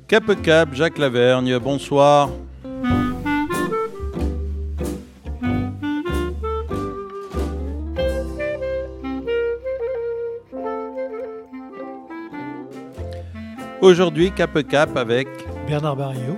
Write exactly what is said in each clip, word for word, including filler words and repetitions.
Cap Cap, Jacques Lavergne, bonsoir. Aujourd'hui, Cap Cap avec Bernard Barriot.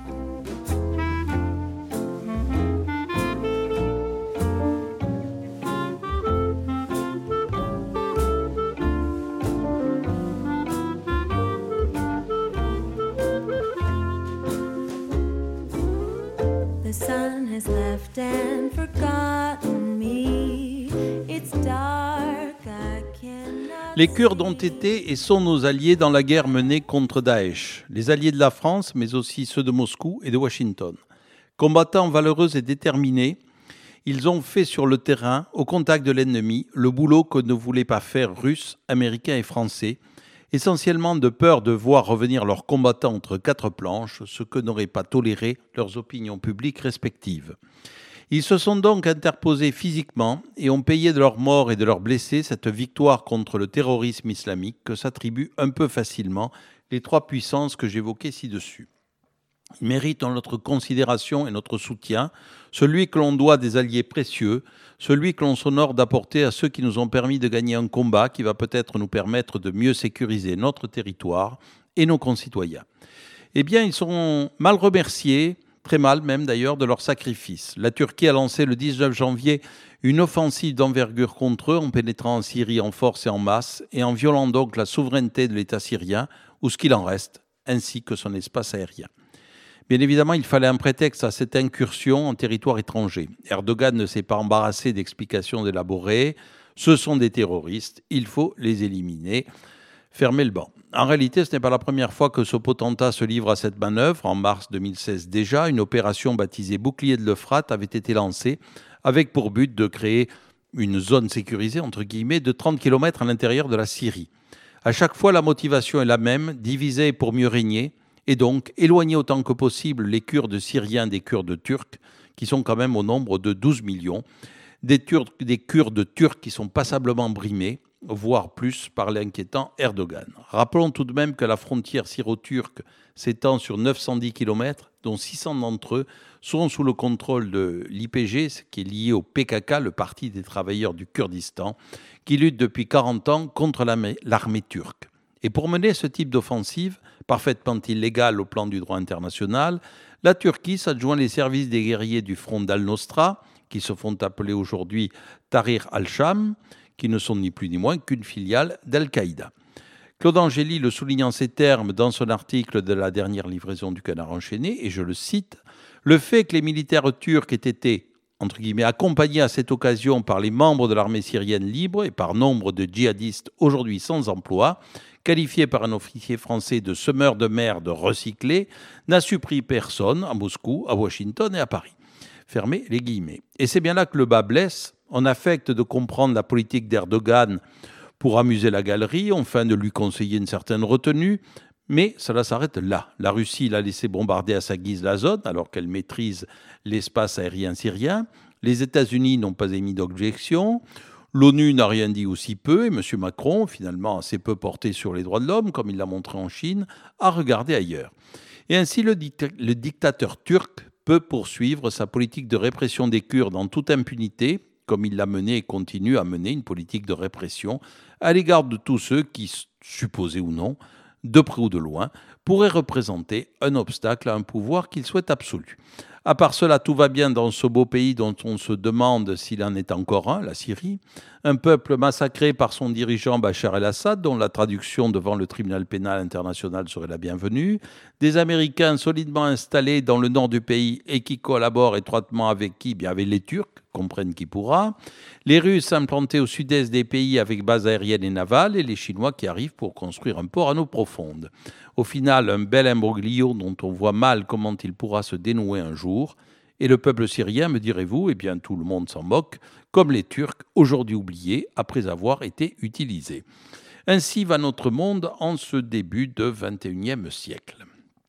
The sun has left and forgotten me. It's dark, I cannot. Les Kurdes ont été et sont nos alliés dans la guerre menée contre Daesh. Les alliés de la France, mais aussi ceux de Moscou et de Washington. Combattants valeureux et déterminés, ils ont fait sur le terrain, au contact de l'ennemi, le boulot que ne voulaient pas faire Russes, Américains et Français, essentiellement de peur de voir revenir leurs combattants entre quatre planches, ce que n'auraient pas toléré leurs opinions publiques respectives. Ils se sont donc interposés physiquement et ont payé de leur mort et de leurs blessés cette victoire contre le terrorisme islamique que s'attribuent un peu facilement les trois puissances que j'évoquais ci-dessus. Ils méritent notre considération et notre soutien, celui que l'on doit des alliés précieux, celui que l'on s'honore d'apporter à ceux qui nous ont permis de gagner un combat qui va peut-être nous permettre de mieux sécuriser notre territoire et nos concitoyens. Eh bien, ils sont mal remerciés, très mal même d'ailleurs, de leur sacrifice. La Turquie a lancé le dix-neuf janvier une offensive d'envergure contre eux en pénétrant en Syrie en force et en masse et en violant donc la souveraineté de l'État syrien, ou ce qu'il en reste, ainsi que son espace aérien. Bien évidemment, il fallait un prétexte à cette incursion en territoire étranger. Erdogan ne s'est pas embarrassé d'explications élaborées. Ce sont des terroristes, il faut les éliminer. Fermez le banc. En réalité, ce n'est pas la première fois que ce potentat se livre à cette manœuvre. En mars deux mille seize déjà, une opération baptisée Bouclier de l'Euphrate avait été lancée avec pour but de créer une zone sécurisée, entre guillemets, de trente kilomètres à l'intérieur de la Syrie. À chaque fois, la motivation est la même, diviser pour mieux régner, et donc éloigner autant que possible les Kurdes syriens des Kurdes turcs, qui sont quand même au nombre de douze millions, des, Turcs, des Kurdes turcs qui sont passablement brimés, voire plus par l'inquiétant Erdogan. Rappelons tout de même que la frontière syro-turque s'étend sur neuf cent dix kilomètres, dont six cents d'entre eux sont sous le contrôle de l'I P G, ce qui est lié au P K K, le Parti des travailleurs du Kurdistan, qui lutte depuis quarante ans contre l'armée, l'armée turque. Et pour mener ce type d'offensive, parfaitement illégale au plan du droit international, la Turquie s'adjoint les services des guerriers du front d'Al-Nosra, qui se font appeler aujourd'hui Tahrir al-Sham, qui ne sont ni plus ni moins qu'une filiale d'Al-Qaïda. Claude Angeli le souligne en ces termes dans son article de la dernière livraison du Canard enchaîné, et je le cite, « Le fait que les militaires turcs aient été entre guillemets, accompagnés à cette occasion par les membres de l'armée syrienne libre et par nombre de djihadistes aujourd'hui sans emploi, qualifiés par un officier français de semeurs de merde recyclés, n'a surpris personne à Moscou, à Washington et à Paris. » Fermez les guillemets. Et c'est bien là que le bas blesse. On affecte de comprendre la politique d'Erdogan pour amuser la galerie, enfin de lui conseiller une certaine retenue, mais cela s'arrête là. La Russie l'a laissé bombarder à sa guise la zone, alors qu'elle maîtrise l'espace aérien syrien. Les États-Unis n'ont pas émis d'objection. L'ONU n'a rien dit aussi peu, et M. Macron, finalement assez peu porté sur les droits de l'homme, comme il l'a montré en Chine, a regardé ailleurs. Et ainsi, le, dict- le dictateur turc peut poursuivre sa politique de répression des Kurdes en toute impunité, comme il l'a mené et continue à mener une politique de répression à l'égard de tous ceux qui, supposés ou non, de près ou de loin, pourrait représenter un obstacle à un pouvoir qu'il souhaite absolu. À part cela, tout va bien dans ce beau pays dont on se demande s'il en est encore un, la Syrie. Un peuple massacré par son dirigeant Bachar el-Assad, dont la traduction devant le tribunal pénal international serait la bienvenue. Des Américains solidement installés dans le nord du pays et qui collaborent étroitement avec qui ? Bien avec les Turcs, comprenne qui pourra. Les Russes implantés au sud-est des pays avec base aérienne et navale, et les Chinois qui arrivent pour construire un port à eau profonde. Au final, un bel imbroglio dont on voit mal comment il pourra se dénouer un jour. Et le peuple syrien, me direz-vous, eh bien tout le monde s'en moque, comme les Turcs, aujourd'hui oubliés, après avoir été utilisés. Ainsi va notre monde en ce début de vingt et unième siècle.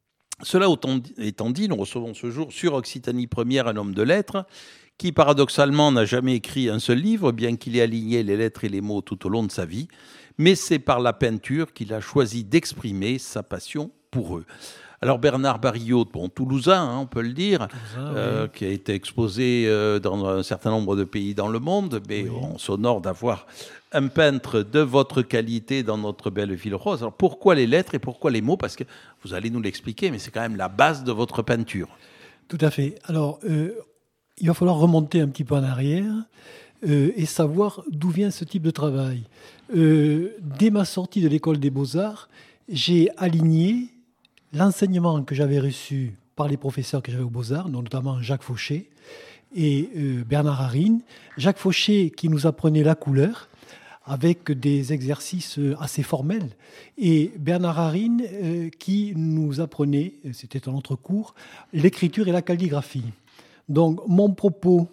Cela étant dit, nous recevons ce jour sur Occitanie Première un homme de lettres qui, paradoxalement, n'a jamais écrit un seul livre, bien qu'il ait aligné les lettres et les mots tout au long de sa vie, mais c'est par la peinture qu'il a choisi d'exprimer sa passion pour eux. Alors Bernard Barillot, bon, toulousain, hein, on peut le dire, Toulousain, euh, oui. qui a été exposé euh, dans un certain nombre de pays dans le monde, mais Oui. on s'honore d'avoir un peintre de votre qualité dans notre belle ville rose. Alors pourquoi les lettres et pourquoi les mots? Parce que vous allez nous l'expliquer, mais c'est quand même la base de votre peinture. Tout à fait. Alors, euh, il va falloir remonter un petit peu en arrière euh, et savoir d'où vient ce type de travail. Euh, dès ma sortie de l'école des Beaux-Arts, j'ai aligné l'enseignement que j'avais reçu par les professeurs que j'avais aux Beaux-Arts, notamment Jacques Fauché et euh, Bernard Harine. Jacques Fauché qui nous apprenait la couleur avec des exercices assez formels, et Bernard Harine euh, qui nous apprenait, c'était un autre cours, l'écriture et la calligraphie. Donc mon propos,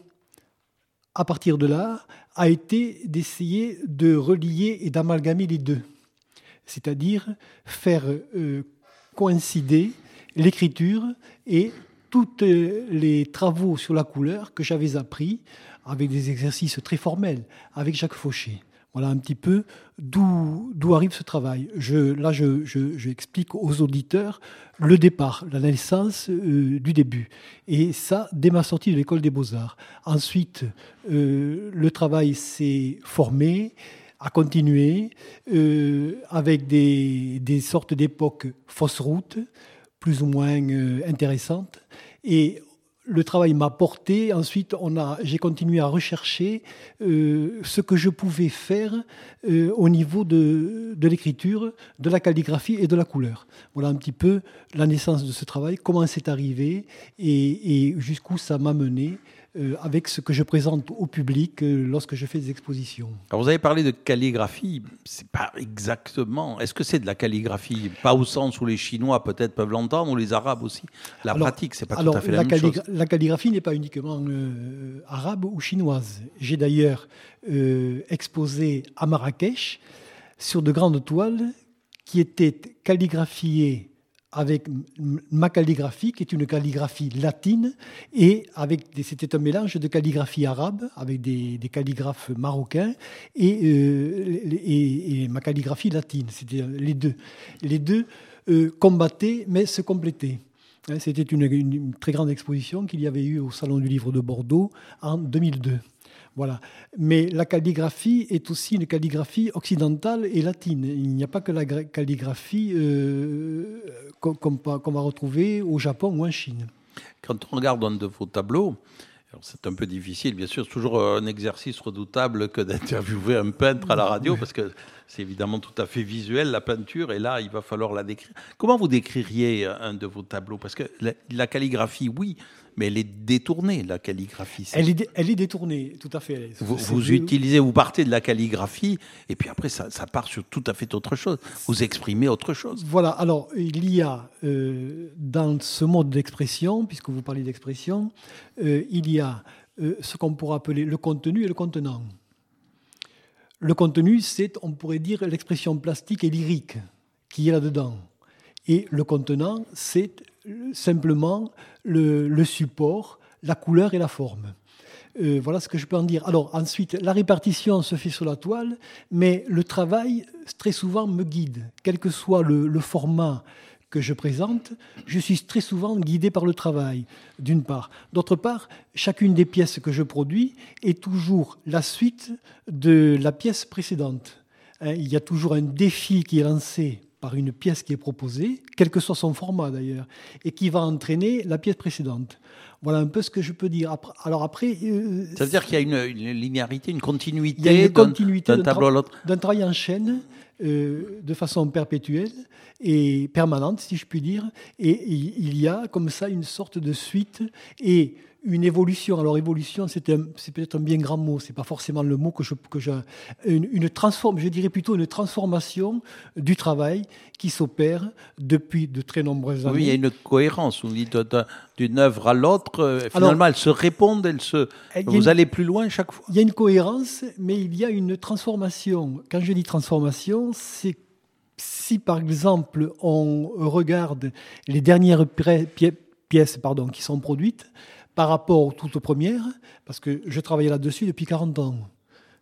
à partir de là, a été d'essayer de relier et d'amalgamer les deux, c'est-à-dire faire euh, coïncider l'écriture et tous les travaux sur la couleur que j'avais appris avec des exercices très formels avec Jacques Fauché. Voilà un petit peu d'où, d'où arrive ce travail. Je, là, je, je, je explique aux auditeurs le départ, la naissance euh, du début. Et ça, dès ma sortie de l'école des Beaux-Arts. Ensuite, euh, le travail s'est formé, a continué, euh, avec des, des sortes d'époques fausses routes, plus ou moins euh, intéressantes. Et le travail m'a porté. Ensuite, on a, j'ai continué à rechercher euh, ce que je pouvais faire euh, au niveau de, de l'écriture, de la calligraphie et de la couleur. Voilà un petit peu la naissance de ce travail, comment c'est arrivé et, et jusqu'où ça m'a mené euh, avec ce que je présente au public euh, lorsque je fais des expositions. Alors vous avez parlé de calligraphie, c'est pas exactement. Est-ce que c'est de la calligraphie, pas au sens où les Chinois peut-être peuvent l'entendre, ou les Arabes aussi? La Alors, pratique, c'est pas alors, tout à fait la, la même calligra- chose. La calligraphie n'est pas uniquement euh, arabe ou chinoise. J'ai d'ailleurs euh, exposé à Marrakech sur de grandes toiles qui étaient calligraphiées avec m- ma calligraphie, qui est une calligraphie latine, et avec des, c'était un mélange de calligraphie arabe, avec des, des calligraphes marocains, et, euh, et, et ma calligraphie latine. C'était les deux. Les deux euh, combattaient, mais se complétaient. C'était une, une, une très grande exposition qu'il y avait eu au Salon du Livre de Bordeaux en deux mille deux. Voilà. Mais la calligraphie est aussi une calligraphie occidentale et latine. Il n'y a pas que la gra- calligraphie euh, qu'on, qu'on, qu'on va retrouver au Japon ou en Chine. Quand on regarde un de vos tableaux, alors c'est un peu difficile, bien sûr, c'est toujours un exercice redoutable que d'interviewer un peintre à la radio, parce que c'est évidemment tout à fait visuel, la peinture, et là, il va falloir la décrire. Comment vous décririez un de vos tableaux? Parce que la, la calligraphie, oui, mais elle est détournée, la calligraphie. C'est... Elle, est, elle est détournée, tout à fait. Vous, C'est- vous c'est- utilisez, vous partez de la calligraphie, et puis après, ça, ça part sur tout à fait autre chose. Vous exprimez autre chose. Voilà, alors il y a euh, dans ce mode d'expression, puisque vous parlez d'expression, euh, il y a euh, ce qu'on pourrait appeler le contenu et le contenant. Le contenu, c'est, on pourrait dire, l'expression plastique et lyrique qui est là-dedans. Et le contenant, c'est simplement le, le support, la couleur et la forme. Euh, voilà ce que je peux en dire. Alors ensuite, la répartition se fait sur la toile, mais le travail, très souvent, me guide. Quel que soit le, le format que je présente, je suis très souvent guidé par le travail, d'une part. D'autre part, chacune des pièces que je produis est toujours la suite de la pièce précédente. Hein, il y a toujours un défi qui est lancé par une pièce qui est proposée, quel que soit son format d'ailleurs, et qui va entraîner la pièce précédente. Voilà un peu ce que je peux dire. Après, alors après... Euh, Ça veut dire qu'il y a une, une linéarité, une continuité, il y a une d'un- continuité d'un d'un, tableau à tra- l'autre. d'un travail en chaîne euh, de façon perpétuelle et permanente, si je puis dire. Et il y a comme ça une sorte de suite et une évolution. Alors évolution, c'est, un, c'est peut-être un bien grand mot. C'est pas forcément le mot que je... Que je une, une transforme, je dirais plutôt une transformation du travail qui s'opère depuis de très nombreuses années. Oui, il y a une cohérence. Vous dites d'un- d'une œuvre à l'autre, euh, finalement, Alors, elles se répondent, elles se... il y a vous une- allez plus loin chaque fois. Il y a une cohérence, mais il y a une transformation. Quand je dis transformation, c'est si par exemple on regarde les dernières pré- pi- pièces pardon, qui sont produites par rapport aux toutes premières, parce que je travaillais là-dessus depuis quarante ans.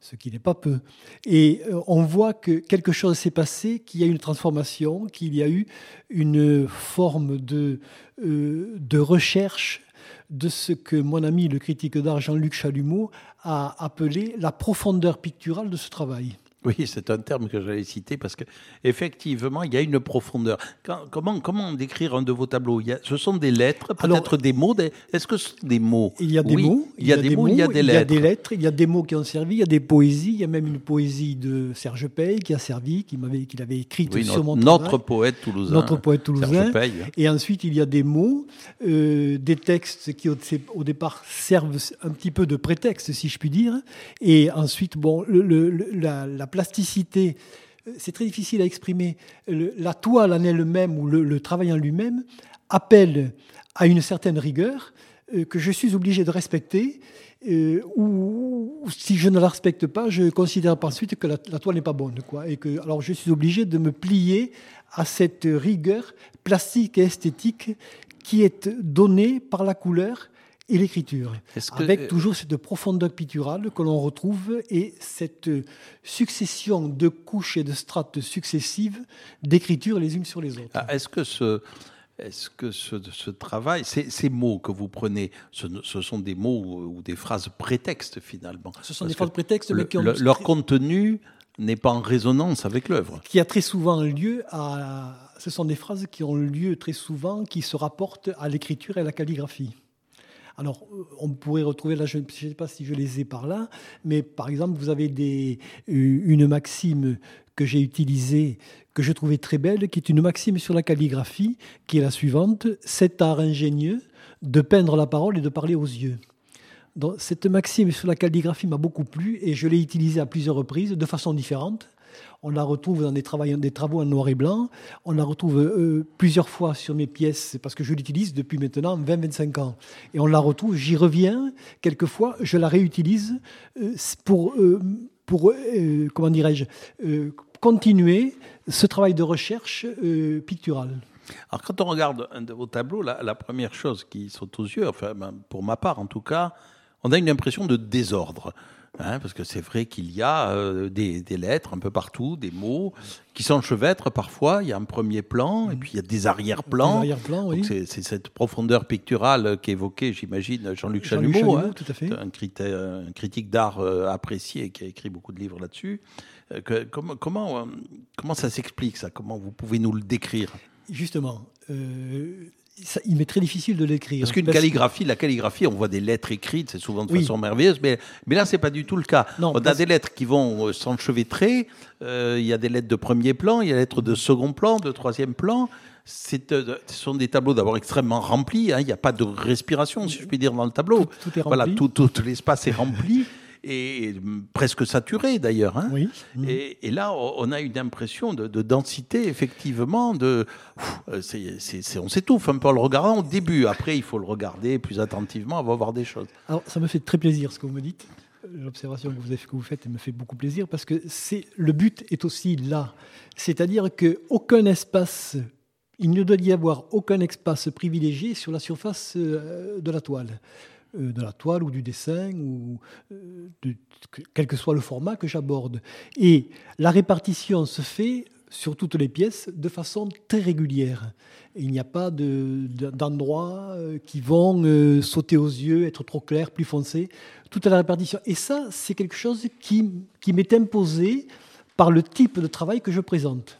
ce qui n'est pas peu. Et euh, on voit que quelque chose s'est passé, qu'il y a eu une transformation, qu'il y a eu une forme de, euh, de recherche de ce que mon ami le critique d'art Jean-Luc Chalumeau a appelé la profondeur picturale de ce travail. Oui, c'est un terme que j'allais citer parce que effectivement, il y a une profondeur. Quand- comment, comment décrire un de vos tableaux? Il y a- Ce sont des lettres, peut-être Alors- des mots. Des, est-ce que ce sont des mots? Il y a des Oui, mots, il y a des mots, il y a des il y a lettres. des lettres, il y a des mots qui ont servi, il y a des poésies, il y a même une poésie de Serge Pey qui a servi, qui m'avait, qu'il avait écrite Oui, sur notre, mon notre travail. poète toulousain. Notre poète toulousain. Serge Pey, hein. Et ensuite, il y a des mots, euh, des textes qui au, au départ servent un petit peu de prétexte, si je puis dire. Et ensuite, bon, le- le- le- la, la plasticité, euh, c'est très difficile à exprimer. Le- la toile en elle-même ou le, le travail en lui-même appelle à une certaine rigueur euh, que je suis obligé de respecter. Euh, ou, ou si je ne la respecte pas, je considère par ensuite que la, la toile n'est pas bonne, quoi. Et que, alors je suis obligé de me plier à cette rigueur plastique et esthétique qui est donnée par la couleur et l'écriture, Est-ce que- avec toujours cette profondeur picturale que l'on retrouve et cette succession de couches et de strates successives d'écriture les unes sur les autres. Ah, Est-ce que ce, est-ce que ce, ce travail, ces, ces mots que vous prenez, ce, ne- ce sont des mots ou, ou des phrases prétextes finalement? Ce sont Parce des phrases que prétextes, le- mais qui ont le- leur contenu n'est pas en résonance avec l'œuvre. qui a très souvent lieu à... Ce sont des phrases qui ont lieu très souvent, qui se rapportent à l'écriture et à la calligraphie. Alors, euh, on pourrait retrouver, là, je ne sais pas si je les ai par là, mais par exemple, vous avez des, euh, une maxime que j'ai utilisée, que je trouvais très belle, qui est une maxime sur la calligraphie, qui est la suivante: cet art ingénieux de peindre la parole et de parler aux yeux. Donc, cette maxime sur la calligraphie m'a beaucoup plu et je l'ai utilisée à plusieurs reprises, de façon différente. On la retrouve dans des travaux, des travaux en noir et blanc. On la retrouve euh, plusieurs fois sur mes pièces parce que je l'utilise depuis maintenant vingt à vingt-cinq ans. Et on la retrouve, j'y reviens quelquefois, je la réutilise euh, pour, euh, pour euh, comment dirais-je, euh, continuer ce travail de recherche euh, picturale. Alors, quand on regarde un de vos tableaux, la, la première chose qui saute aux yeux, enfin, ben, pour ma part en tout cas, on a une impression de désordre. Hein, parce que c'est vrai qu'il y a euh, des, des lettres un peu partout, des mots qui s'enchevêtrent parfois. Il y a un premier plan et puis il y a des arrière-plans. Des arrière-plans, oui. Donc c'est, c'est cette profondeur picturale qu'évoquait, j'imagine, Jean-Luc Jean-Luc Chalumeau, Chalumeau, hein, tout à fait. un, crité- un critique d'art euh, apprécié qui a écrit beaucoup de livres là-dessus. Euh, que- comment, comment, euh, comment ça s'explique, ça? Comment vous pouvez nous le décrire? Justement, euh, ça, il m'est très difficile de l'écrire. Parce qu'une calligraphie, la calligraphie, on voit des lettres écrites, c'est souvent de Oui. façon merveilleuse, mais, mais là, c'est pas du tout le cas. Non, on a parce- des lettres qui vont euh, s'enchevêtrer, euh, il y a des lettres de premier plan, il y a des lettres de second plan, de troisième plan. C'est, euh, ce sont des tableaux d'abord extrêmement remplis, hein, il n'y a pas de respiration, si je puis dire, dans le tableau. Tout- tout est Voilà, rempli. tout, tout, tout l'espace est rempli. Et hum, presque saturé d'ailleurs. Hein. Oui. Et, et là, on a une impression de, de densité, effectivement. De, pff, euh, c'est, c'est, c'est- on s'étouffe un peu en le regardant au début. Après, il faut le regarder plus attentivement avant de voir des choses. Alors, ça me fait très plaisir ce que vous me dites. L'observation que vous, avez, que vous faites me fait beaucoup plaisir parce que c'est, le but est aussi là. C'est-à-dire qu'aucun espace, il ne doit y avoir aucun espace privilégié sur la surface euh, de la toile. Euh, de la toile ou du dessin, ou euh, de, que- quel que soit le format que j'aborde. Et la répartition se fait sur toutes les pièces de façon très régulière. Et il n'y a pas de, de- d'endroits euh, qui vont euh, sauter aux yeux, être trop clairs, plus foncés. Toute la répartition. Et ça, c'est quelque chose qui, qui m'est imposé par le type de travail que je présente.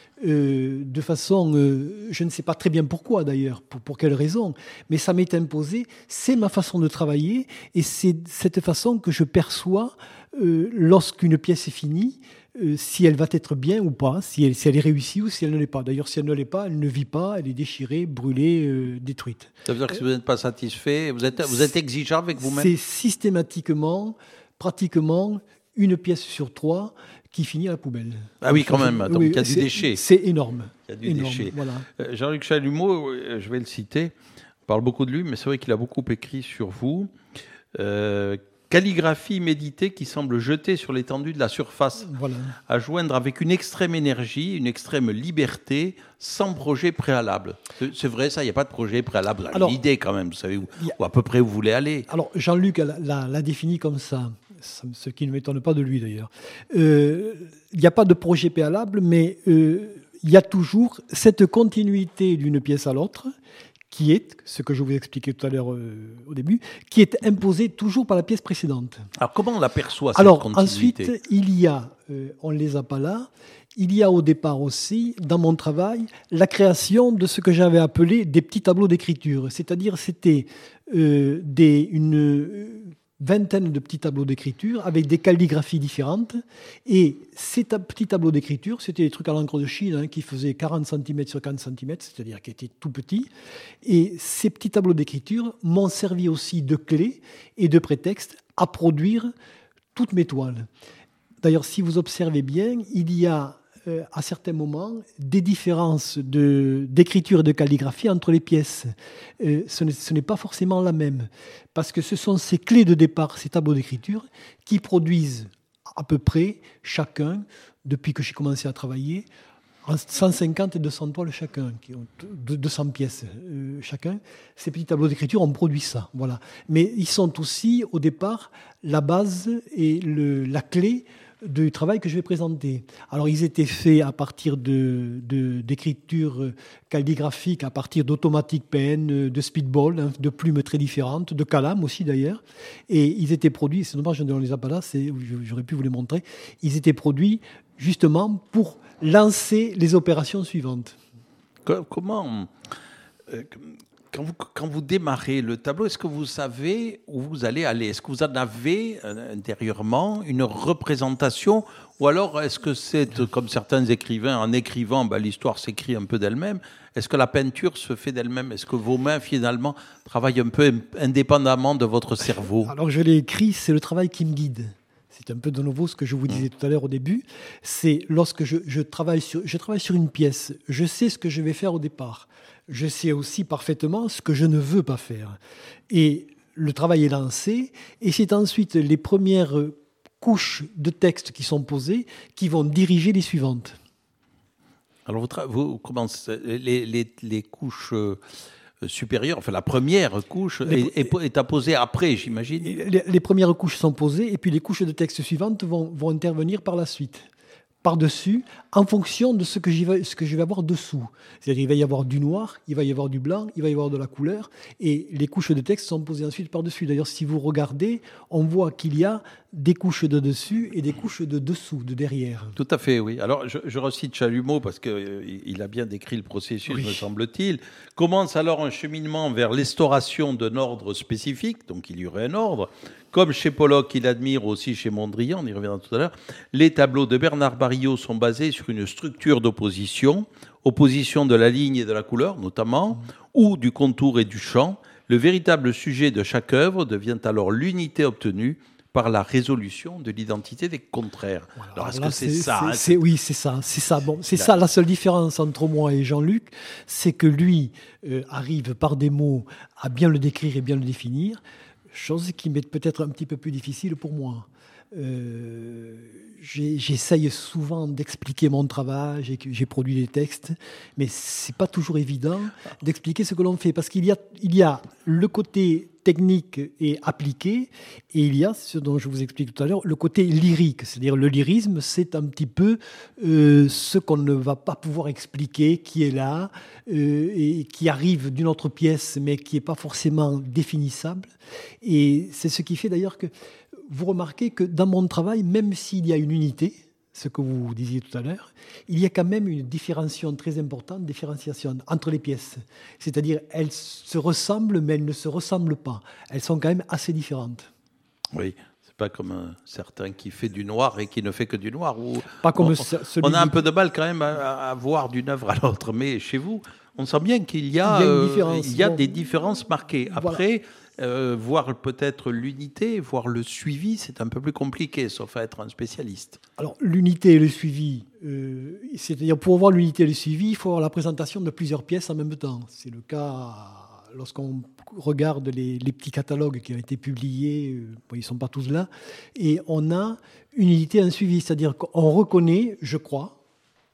Euh, de façon, euh, je ne sais pas très bien pourquoi d'ailleurs, pour, pour quelle raison, mais ça m'est imposé, c'est ma façon de travailler et c'est cette façon que je perçois euh, lorsqu'une pièce est finie, euh, si elle va être bien ou pas, si elle, si elle est réussie ou si elle ne l'est pas. D'ailleurs, si elle ne l'est pas, elle ne vit pas, elle est déchirée, brûlée, euh, détruite. Ça veut dire que si vous n'êtes pas satisfait, vous êtes, vous êtes exigeant avec vous-même? C'est systématiquement, pratiquement, une pièce sur trois qui finit à la poubelle. Ah oui, quand même. Donc Oui, il y a du c'est- déchet. C'est énorme. Il y a du Énorme, déchet. Voilà. Euh, Jean-Luc Chalumeau, euh, je vais le citer, on parle beaucoup de lui, mais c'est vrai qu'il a beaucoup écrit sur vous. Euh, calligraphie méditée qui semble jeter sur l'étendue de la surface, Voilà. à joindre avec une extrême énergie, une extrême liberté, sans projet préalable. C'est, c'est vrai, ça, il n'y a pas de projet préalable. Alors, L'idée, quand même, vous savez où, il y a- où à peu près où vous voulez aller. Alors, Jean-Luc l'a, l'a- l'a défini comme ça. ça- ce qui ne m'étonne pas de lui d'ailleurs. Euh, Il n'y a pas de projet préalable, mais euh, il y a toujours cette continuité d'une pièce à l'autre, qui est, ce que je vous expliquais tout à l'heure euh, au début, qui est imposée toujours par la pièce précédente. Alors, comment on l'aperçoit, cette Alors continuité? ensuite, il y a, euh, on ne les a pas là, il y a au départ aussi, dans mon travail, la création de ce que j'avais appelé des petits tableaux d'écriture. C'est-à-dire, c'était euh, des, une euh, vingtaine de petits tableaux d'écriture avec des calligraphies différentes. Et ces ta- petits tableaux d'écriture, c'était des trucs à l'encre de Chine hein, qui faisaient quarante centimètres sur quarante centimètres, c'est-à-dire qui étaient tout petits. Et ces petits tableaux d'écriture m'ont servi aussi de clé et de prétexte à produire toutes mes toiles. D'ailleurs, si vous observez bien, il y a euh, à certains moments des différences de- d'écriture et de calligraphie entre les pièces. Euh, ce n'est ce n'est pas forcément la même, parce que ce sont ces clés de départ, ces tableaux d'écriture, qui produisent à peu près chacun, depuis que j'ai commencé à travailler, en cent cinquante et deux cents toiles chacun, qui ont de- deux cents pièces euh, chacun. Ces petits tableaux d'écriture ont produit ça. Voilà. Mais ils sont aussi, au départ, la base et le- la clé du travail que je vais présenter. Alors, ils étaient faits à partir de, de- d'écriture calligraphique, à partir d'automatique pen, de speedball, hein, de plumes très différentes, de calame aussi d'ailleurs. Et ils étaient produits, c'est dommage, je ne les ai pas là, c'est, j'aurais pu vous les montrer, ils étaient produits justement pour lancer les opérations suivantes. Co- Comment, euh, quand vous, quand vous démarrez le tableau, est-ce que vous savez où vous allez aller? Est-ce que vous en avez euh, intérieurement une représentation? Ou alors est-ce que c'est, euh, comme certains écrivains, en écrivant, ben, l'histoire s'écrit un peu d'elle-même? Est-ce que la peinture se fait d'elle-même? Est-ce que vos mains, finalement, travaillent un peu indépendamment de votre cerveau? Alors je l'ai écrit, c'est le travail qui me guide. C'est un peu de nouveau ce que je vous disais tout à l'heure au début. C'est lorsque je, je travaille sur, je travaille sur une pièce, je sais ce que je vais faire au départ. Je sais aussi parfaitement ce que je ne veux pas faire. Et le travail est lancé, et c'est ensuite les premières couches de texte qui sont posées qui vont diriger les suivantes. Alors, vous, tra- vous commencez, les, les, les couches euh, supérieures, enfin la première couche Les- est, est, est à poser après, j'imagine. Et Les, les premières couches sont posées, et puis les couches de texte suivantes vont, vont intervenir par la suite, par-dessus, en fonction de ce que, j'y vais, ce que je vais avoir dessous. C'est-à-dire qu'il va y avoir du noir, il va y avoir du blanc, il va y avoir de la couleur, et les couches de texte sont posées ensuite par-dessus. D'ailleurs, si vous regardez, on voit qu'il y a des couches de dessus et des couches de dessous, de derrière. Tout à fait, oui. Alors, je, je recite Chalumeau parce qu'il a bien décrit le processus, Oui. me semble-t-il. Commence alors un cheminement vers l'instauration d'un ordre spécifique, donc il y aurait un ordre. Comme chez Pollock, il admire aussi chez Mondrian, on y reviendra tout à l'heure, les tableaux de Bernard Barillot sont basés sur une structure d'opposition, opposition de la ligne et de la couleur notamment, ou du contour et du champ. Le véritable sujet de chaque œuvre devient alors l'unité obtenue par la résolution de l'identité des contraires. Voilà. Alors, est-ce Là, que c'est, ça hein, c'est- Oui, c'est ça. C'est ça. Bon, c'est Là. ça la seule différence entre moi et Jean-Luc, c'est que lui euh, arrive par des mots à bien le décrire et bien le définir, chose qui m'est peut-être un petit peu plus difficile pour moi. Euh, j'ai- j'essaye souvent d'expliquer mon travail, j'ai, j'ai produit des textes, mais c'est pas toujours évident d'expliquer ce que l'on fait, parce qu'il y a, il y a le côté technique et appliqué, et il y a, ce dont je vous explique tout à l'heure, le côté lyrique. C'est-à-dire le lyrisme, c'est un petit peu euh, ce qu'on ne va pas pouvoir expliquer, qui est là, euh, et qui arrive d'une autre pièce, mais qui n'est pas forcément définissable. Et c'est ce qui fait d'ailleurs que vous remarquez que dans mon travail, même s'il y a une unité, ce que vous disiez tout à l'heure, il y a quand même une différenciation très importante, différenciation entre les pièces. C'est-à-dire, elles se ressemblent, mais elles ne se ressemblent pas. Elles sont quand même assez différentes. Oui, c'est pas comme un certain qui fait du noir et qui ne fait que du noir. Ou Pas comme on, ce- celui on a un du- peu de mal quand même à, à voir d'une œuvre à l'autre, mais chez vous, on sent bien qu'il y a, Il y a une euh, différence. il y a Bon. des différences marquées. Voilà. Après, euh, voir peut-être l'unité, voir le suivi, c'est un peu plus compliqué, sauf à être un spécialiste. Alors, l'unité et le suivi, euh, c'est-à-dire pour voir l'unité et le suivi, il faut avoir la présentation de plusieurs pièces en même temps. C'est le cas lorsqu'on regarde les, les petits catalogues qui ont été publiés, euh, bon, ils ne sont pas tous là, et on a une unité et un suivi, c'est-à-dire qu'on reconnaît, je crois,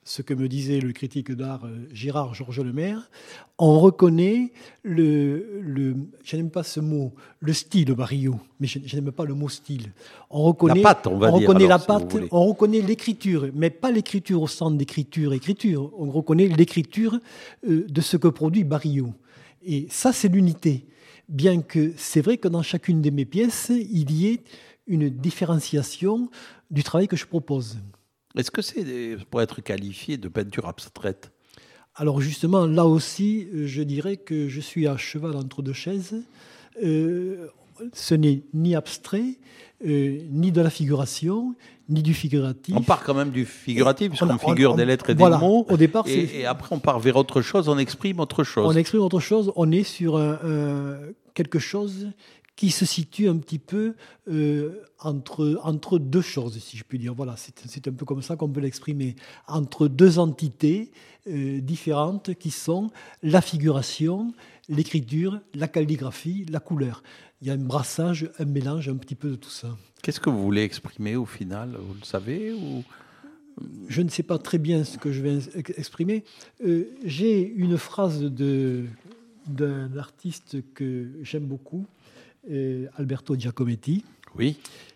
ce que me disait le critique d'art euh, Gérard Georges Lemaire, on reconnaît le, le je n'aime pas ce mot, le style Barillot, mais je, je n'aime pas le mot style. On reconnaît, La patte, on va dire, reconnaît alors, la si patte, vous voulez. on reconnaît l'écriture, mais pas l'écriture au sens d'écriture, écriture. On reconnaît l'écriture euh, de ce que produit Barillot. Et ça, c'est l'unité. Bien que c'est vrai que dans chacune de mes pièces, il y ait une différenciation du travail que je propose. Est-ce que c'est des- pour être qualifié de peinture abstraite? Alors justement, là aussi, euh, je dirais que je suis à cheval entre deux chaises. Euh, ce n'est ni abstrait, euh, ni de la figuration, ni du figuratif. On part quand même du figuratif, On- puisqu'on on- figure on- des lettres et voilà, des mots. au départ, et, c'est- et après, on part vers autre chose, on exprime autre chose. On exprime autre chose, on est sur un- un- quelque chose qui se situe un petit peu euh, entre, entre deux choses, si je puis dire. Voilà, c'est c'est un peu comme ça qu'on peut l'exprimer. Entre deux entités euh, différentes qui sont la figuration, l'écriture, la calligraphie, la couleur. Il y a un brassage, un mélange un petit peu de tout ça. Qu'est-ce que vous voulez exprimer au final? Vous le savez ou... Je ne sais pas très bien ce que je vais ex- exprimer. Euh, J'ai une phrase de- d'un artiste que j'aime beaucoup, euh, Alberto Giacometti, Oui.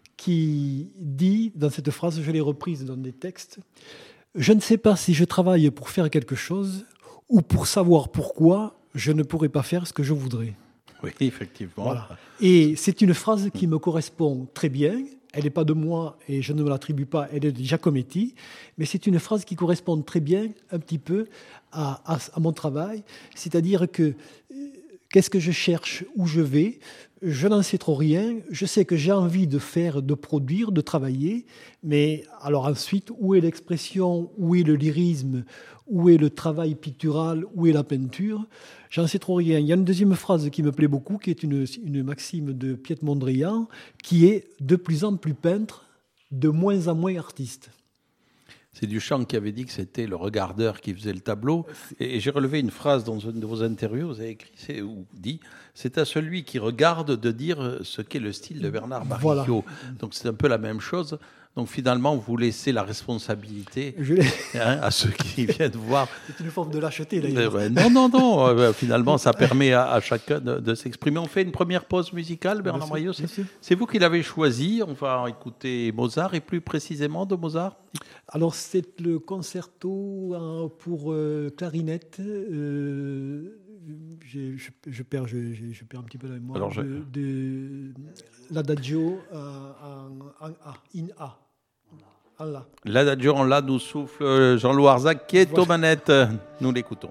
qui dit, dans cette phrase, je l'ai reprise dans des textes, je ne sais pas si je travaille pour faire quelque chose ou pour savoir pourquoi je ne pourrais pas faire ce que je voudrais. Oui, effectivement. Voilà. Et c'est une phrase qui me correspond très bien. Elle n'est pas de moi et je ne me l'attribue pas, elle est de Giacometti. Mais c'est une phrase qui correspond très bien un petit peu à, à- à mon travail. C'est-à-dire que euh, qu'est-ce que je cherche, où je vais, je n'en sais trop rien. Je sais que j'ai envie de faire, de produire, de travailler. Mais alors ensuite, où est l'expression, où est le lyrisme, où est le travail pictural, où est la peinture? J'en sais trop rien. Il y a une deuxième phrase qui me plaît beaucoup, qui est une, une maxime de Piet Mondrian, qui est « de plus en plus peintre, de moins en moins artiste ». C'est Duchamp qui avait dit que c'était le regardeur qui faisait le tableau. Et, et j'ai relevé une phrase dans une de vos interviews, vous avez écrit c'est- ou dit « C'est à celui qui regarde de dire ce qu'est le style de Bernard Voilà. Barillot ». Donc c'est un peu la même chose. Donc finalement, vous laissez la responsabilité Je l'ai- hein, à ceux qui viennent voir. C'est une forme de lâcheté, Euh, d'ailleurs. ouais, non, non, non. euh, finalement, ça permet à, à chacun de, de s'exprimer. On fait une première pause musicale, Bernard sûr, Maillot. bien C'est sûr. c'est vous qui l'avez choisi. On va écouter Mozart et plus précisément de Mozart. Alors, c'est le concerto hein, pour euh, clarinette. euh, j'ai- je, je perds, je, je- je perds un petit peu la mémoire. Alors, je- de, de l'adagio euh, en, en A, in A. En La. L'adagio en la nous souffle Jean-Louis Arzac qui est aux Voilà. manettes. Nous l'écoutons.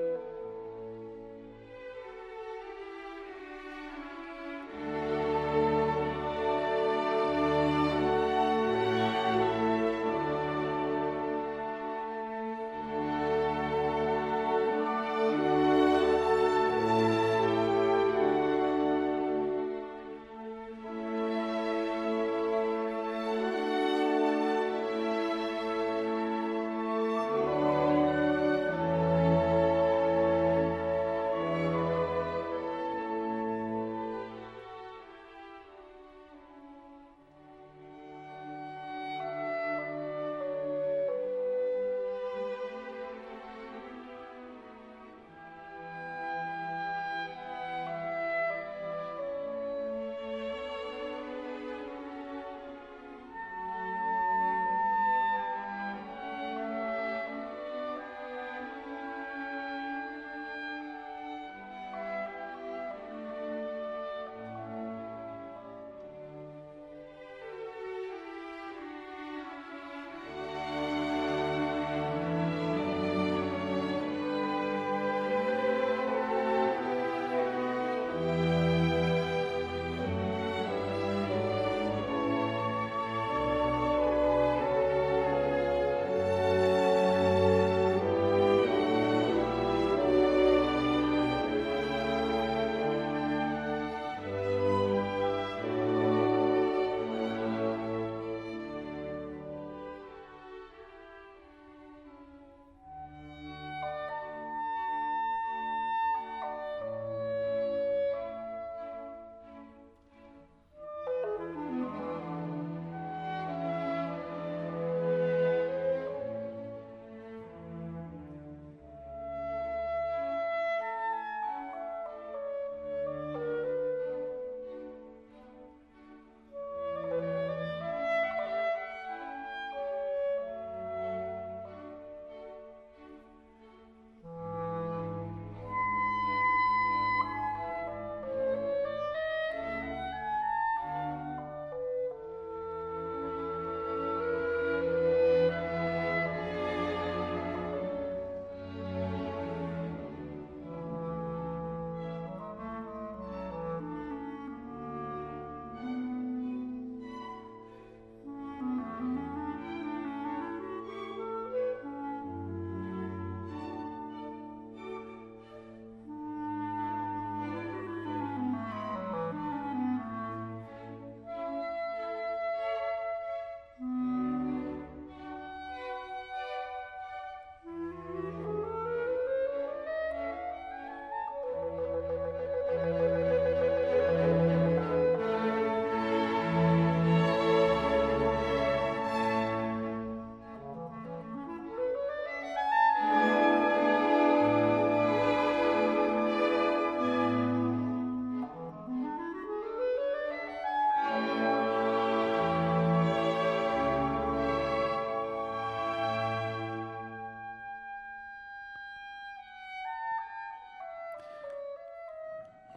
Thank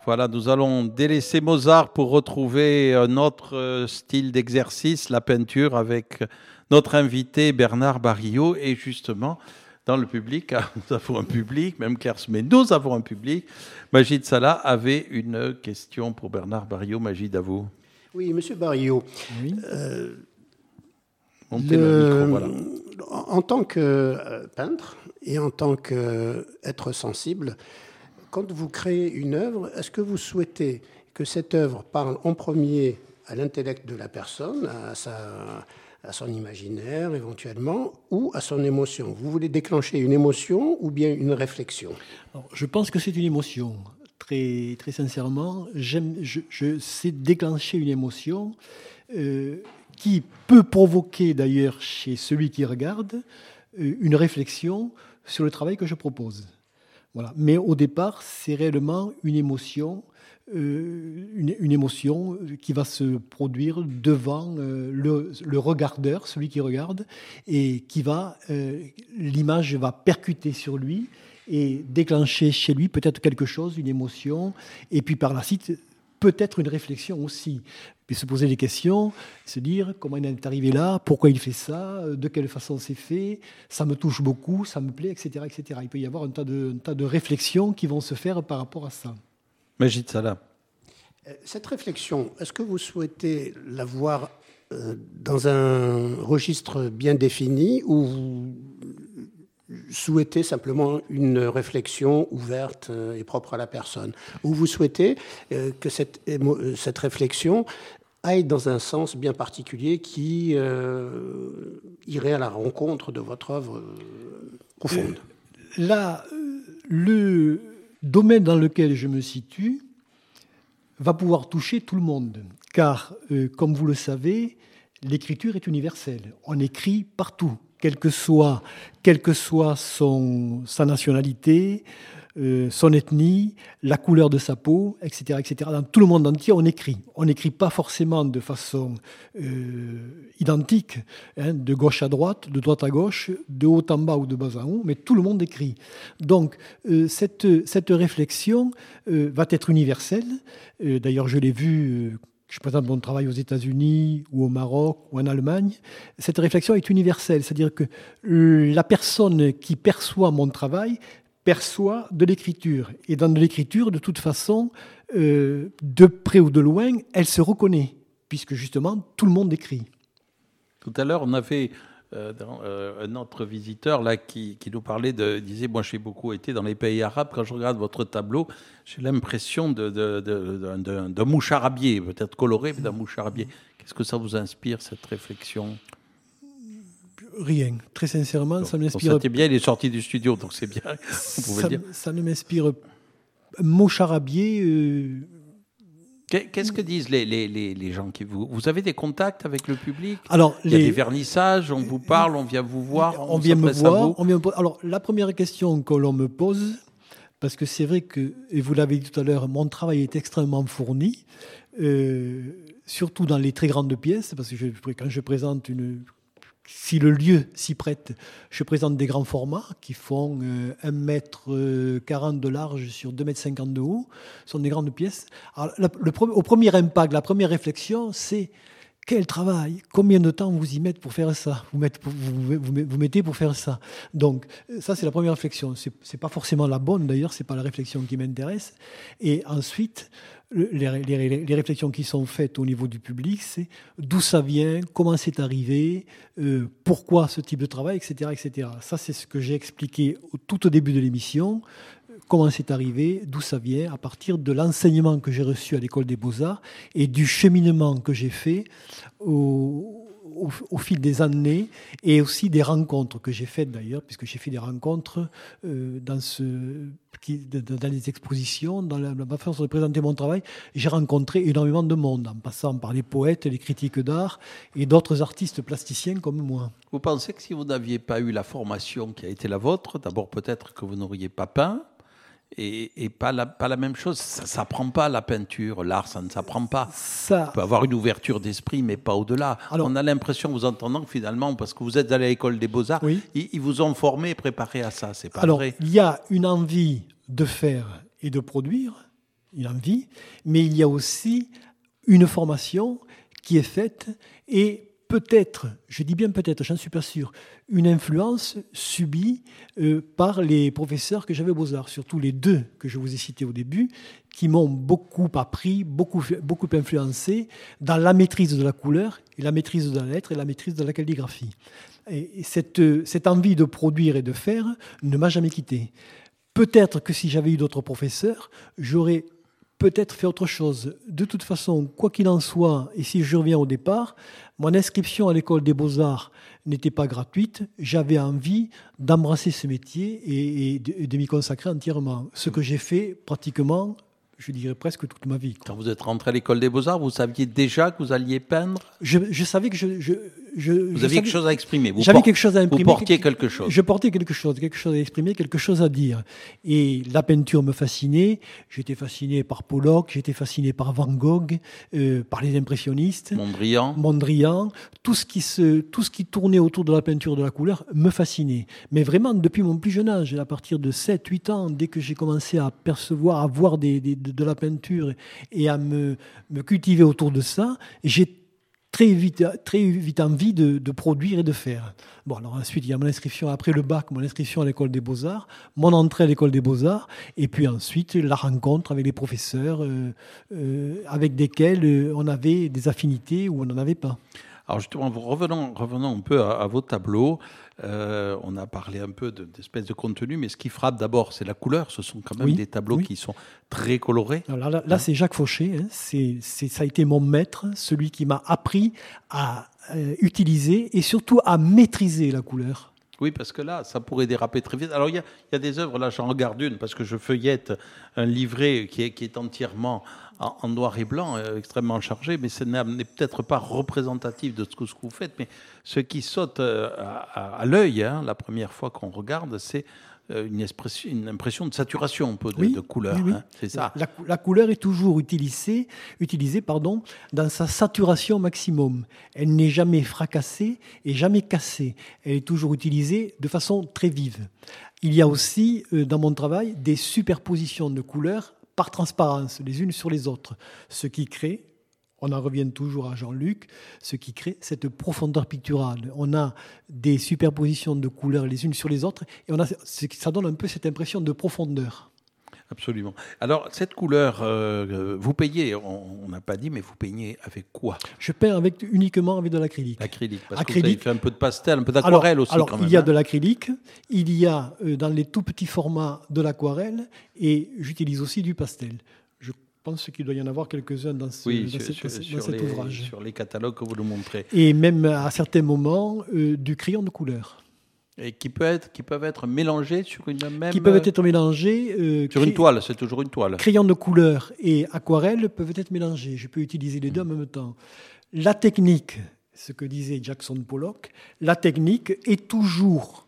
Voilà, nous allons délaisser Mozart pour retrouver un autre euh, style d'exercice, la peinture, avec notre invité Bernard Barillot. Et justement, dans le public, nous avons un public, même Claire Semet, nous avons un public. Majid Salah avait une question pour Bernard Barillot. Majid, à vous. Oui, Monsieur Barillot. Oui. Euh, Montez le, le micro, voilà. En, en tant que peintre et en tant qu'être sensible, quand vous créez une œuvre, est-ce que vous souhaitez que cette œuvre parle en premier à l'intellect de la personne, à, sa, à son imaginaire éventuellement, ou à son émotion? Vous voulez déclencher une émotion ou bien une réflexion? Alors, je pense que c'est une émotion. Très, très sincèrement, j'aime, je, je sais déclencher une émotion euh, qui peut provoquer d'ailleurs chez celui qui regarde euh, une réflexion sur le travail que je propose. Voilà. Mais au départ, c'est réellement une émotion, euh, une, une émotion qui va se produire devant euh, le, le regardeur, celui qui regarde, et qui va, euh, l'image va percuter sur lui et déclencher chez lui peut-être quelque chose, une émotion, et puis par la suite, peut-être une réflexion aussi. Puis se poser des questions, se dire comment il est arrivé là, pourquoi il fait ça, de quelle façon c'est fait, ça me touche beaucoup, ça me plaît, et cetera, et cetera. Il peut y avoir un tas de, un tas de réflexions qui vont se faire par rapport à ça. Majid Salah. Cette réflexion, est-ce que vous souhaitez la voir euh, dans un registre bien défini ou vous souhaitez simplement une réflexion ouverte et propre à la personne, ou vous souhaitez euh, que cette, émo- cette réflexion aille dans un sens bien particulier qui euh, irait à la rencontre de votre œuvre euh, profonde? Là, le domaine dans lequel je me situe va pouvoir toucher tout le monde, car, euh, comme vous le savez, l'écriture est universelle. On écrit partout. Quelle que soit, quelle que soit son, sa nationalité, euh, son ethnie, la couleur de sa peau, et cetera, et cetera. Dans tout le monde entier, on écrit. On n'écrit pas forcément de façon euh, identique, hein, de gauche à droite, de droite à gauche, de haut en bas ou de bas en haut, mais tout le monde écrit. Donc, euh, cette, cette réflexion euh, va être universelle. Euh, d'ailleurs, je l'ai vu... Euh, je présente mon travail aux États-Unis ou au Maroc ou en Allemagne, cette réflexion est universelle. C'est-à-dire que la personne qui perçoit mon travail perçoit de l'écriture. Et dans de l'écriture, de toute façon, euh, de près ou de loin, elle se reconnaît, puisque justement, tout le monde écrit. Tout à l'heure, on avait euh, dans, euh, un autre visiteur là, qui, qui nous parlait, de, disait, moi j'ai beaucoup été dans les pays arabes, quand je regarde votre tableau, j'ai l'impression de, de, de, de, de, d'un moucharabier, peut-être coloré, mais d'un moucharabier. Qu'est-ce que ça vous inspire, cette réflexion? Rien. Très sincèrement, bon, ça m'inspire... C'était bien, il est sorti du studio, donc c'est bien, vous pouvez ça, le dire. Ça ne m'inspire... Moucharabier... Euh... Qu'est-ce que disent les, les, les, les gens qui vous... Vous avez des contacts avec le public? Alors, il y a les... des vernissages, on vous parle, on vient vous voir, on, on vient me voir. On vient me... Alors, la première question que l'on me pose, parce que c'est vrai que, et vous l'avez dit tout à l'heure, mon travail est extrêmement fourni, euh, surtout dans les très grandes pièces, parce que je, quand je présente une... Si le lieu s'y prête, je présente des grands formats qui font euh, un mètre quarante de large sur deux mètres cinquante de haut. Ce sont des grandes pièces. Alors, le, le, au premier impact, la première réflexion, c'est quel travail, combien de temps vous y mettez pour faire ça, vous, mettez, vous, vous, vous mettez pour faire ça. Donc ça, c'est la première réflexion. Ce n'est pas forcément la bonne, d'ailleurs, ce n'est pas la réflexion qui m'intéresse. Et ensuite, les, les, les réflexions qui sont faites au niveau du public, c'est d'où ça vient, comment c'est arrivé, euh, pourquoi ce type de travail, et cetera, et cetera. Ça, c'est ce que j'ai expliqué au, tout au début de l'émission. Comment c'est arrivé, d'où ça vient, à partir de l'enseignement que j'ai reçu à l'École des Beaux-Arts et du cheminement que j'ai fait au, au, au fil des années et aussi des rencontres que j'ai faites d'ailleurs, puisque j'ai fait des rencontres euh, dans, ce, qui, dans les expositions, dans la, la façon de présenter mon travail. J'ai rencontré énormément de monde, en passant par les poètes, les critiques d'art et d'autres artistes plasticiens comme moi. Vous pensez que si vous n'aviez pas eu la formation qui a été la vôtre, d'abord peut-être que vous n'auriez pas peint, Et, et pas, la, pas la même chose, ça ne s'apprend pas la peinture, l'art, ça ne s'apprend pas. Ça... On peut avoir une ouverture d'esprit, mais pas au-delà. Alors, on a l'impression, vous entendant, que finalement, parce que vous êtes allé à l'École des Beaux-Arts, oui. ils, ils vous ont formé et préparé à ça, c'est pas Alors, vrai. Il y a une envie de faire et de produire, une envie, mais il y a aussi une formation qui est faite et peut-être, je dis bien peut-être, j'en suis pas sûr, une influence subie euh, par les professeurs que j'avais aux Beaux-Arts, surtout les deux que je vous ai cités au début, qui m'ont beaucoup appris, beaucoup, beaucoup influencé dans la maîtrise de la couleur, et la maîtrise de la lettre et la maîtrise de la calligraphie. Et cette, cette envie de produire et de faire ne m'a jamais quitté. Peut-être que si j'avais eu d'autres professeurs, j'aurais peut-être fait autre chose. De toute façon, quoi qu'il en soit, et si je reviens au départ, mon inscription à l'école des Beaux-Arts n'était pas gratuite. J'avais envie d'embrasser ce métier et, et de, et de m'y consacrer entièrement. Ce que j'ai fait pratiquement, je dirais presque toute ma vie. Quand vous êtes rentré à l'école des Beaux-Arts, vous saviez déjà que vous alliez peindre ? Je, je savais que je... je Je, vous je aviez savais, quelque chose à exprimer. Vous J'avais port- quelque chose à imprimer. Vous portiez quelque chose. Je portais quelque chose, quelque chose à exprimer, quelque chose à dire. Et la peinture me fascinait. J'étais fasciné par Pollock, j'étais fasciné par Van Gogh, euh, par les impressionnistes. Mondrian. Mondrian. Tout ce qui se, tout ce qui tournait autour de la peinture de la couleur me fascinait. Mais vraiment, depuis mon plus jeune âge, à partir de sept huit ans, dès que j'ai commencé à percevoir, à voir des, des, de, de la peinture et à me, me cultiver autour de ça, j'ai très vite, très vite envie de, de produire et de faire. Bon, alors ensuite, il y a mon inscription, après le bac, mon inscription à l'école des Beaux-Arts, mon entrée à l'école des Beaux-Arts, et puis ensuite, la rencontre avec les professeurs euh, euh, avec desquels euh, on avait des affinités ou on n'en avait pas. Alors justement, revenons, revenons un peu à, à vos tableaux. Euh, on a parlé un peu de, d'espèces de contenu, mais ce qui frappe d'abord, c'est la couleur. Ce sont quand même Oui, des tableaux oui. qui sont très colorés. Alors là, là, là, c'est Jacques Fauché. Hein. C'est, c'est, ça a été mon maître, celui qui m'a appris à euh, utiliser et surtout à maîtriser la couleur. Oui, parce que là, ça pourrait déraper très vite. Alors, il y a, il y a des œuvres, là, j'en regarde une, parce que je feuillette un livret qui est, qui est entièrement en, en noir et blanc, euh, extrêmement chargé, mais ce n'est, n'est peut-être pas représentatif de ce que, ce que vous faites. Mais ce qui saute euh, à, à l'œil, hein, la première fois qu'on regarde, c'est euh, une, expression, une impression de saturation un peu de, Oui, de couleur. oui, oui. Hein, c'est ça. La, la couleur est toujours utilisée, utilisée pardon, dans sa saturation maximum. Elle n'est jamais fracassée et jamais cassée. Elle est toujours utilisée de façon très vive. Il y a aussi, euh, dans mon travail, des superpositions de couleurs par transparence, les unes sur les autres, ce qui crée, on en revient toujours à Jean-Luc, ce qui crée cette profondeur picturale. On a des superpositions de couleurs les unes sur les autres et on a, ça donne un peu cette impression de profondeur. Absolument. Alors, cette couleur, euh, vous peignez, on n'a pas dit, mais vous peignez avec quoi ? Je peins avec, uniquement avec de l'acrylique. L'acrylique, parce Acrylique. que vous avez fait un peu de pastel, un peu d'aquarelle alors, aussi alors, quand même. il y a hein. de l'acrylique, il y a euh, dans les tout petits formats de l'aquarelle et j'utilise aussi du pastel. Je pense qu'il doit y en avoir quelques-uns dans, ce, Oui, dans, sur, cette, sur, dans sur cet les, ouvrage. sur les catalogues que vous nous montrez. Et même à certains moments, euh, du crayon de couleur. Et qui, peut être, qui peuvent être mélangés sur une même... Qui peuvent être mélangés. Euh, Sur une cray- toile, c'est toujours une toile. Crayon de couleur et aquarelle peuvent être mélangés. Je peux utiliser les deux en même temps. La technique, ce que disait Jackson Pollock, la technique est toujours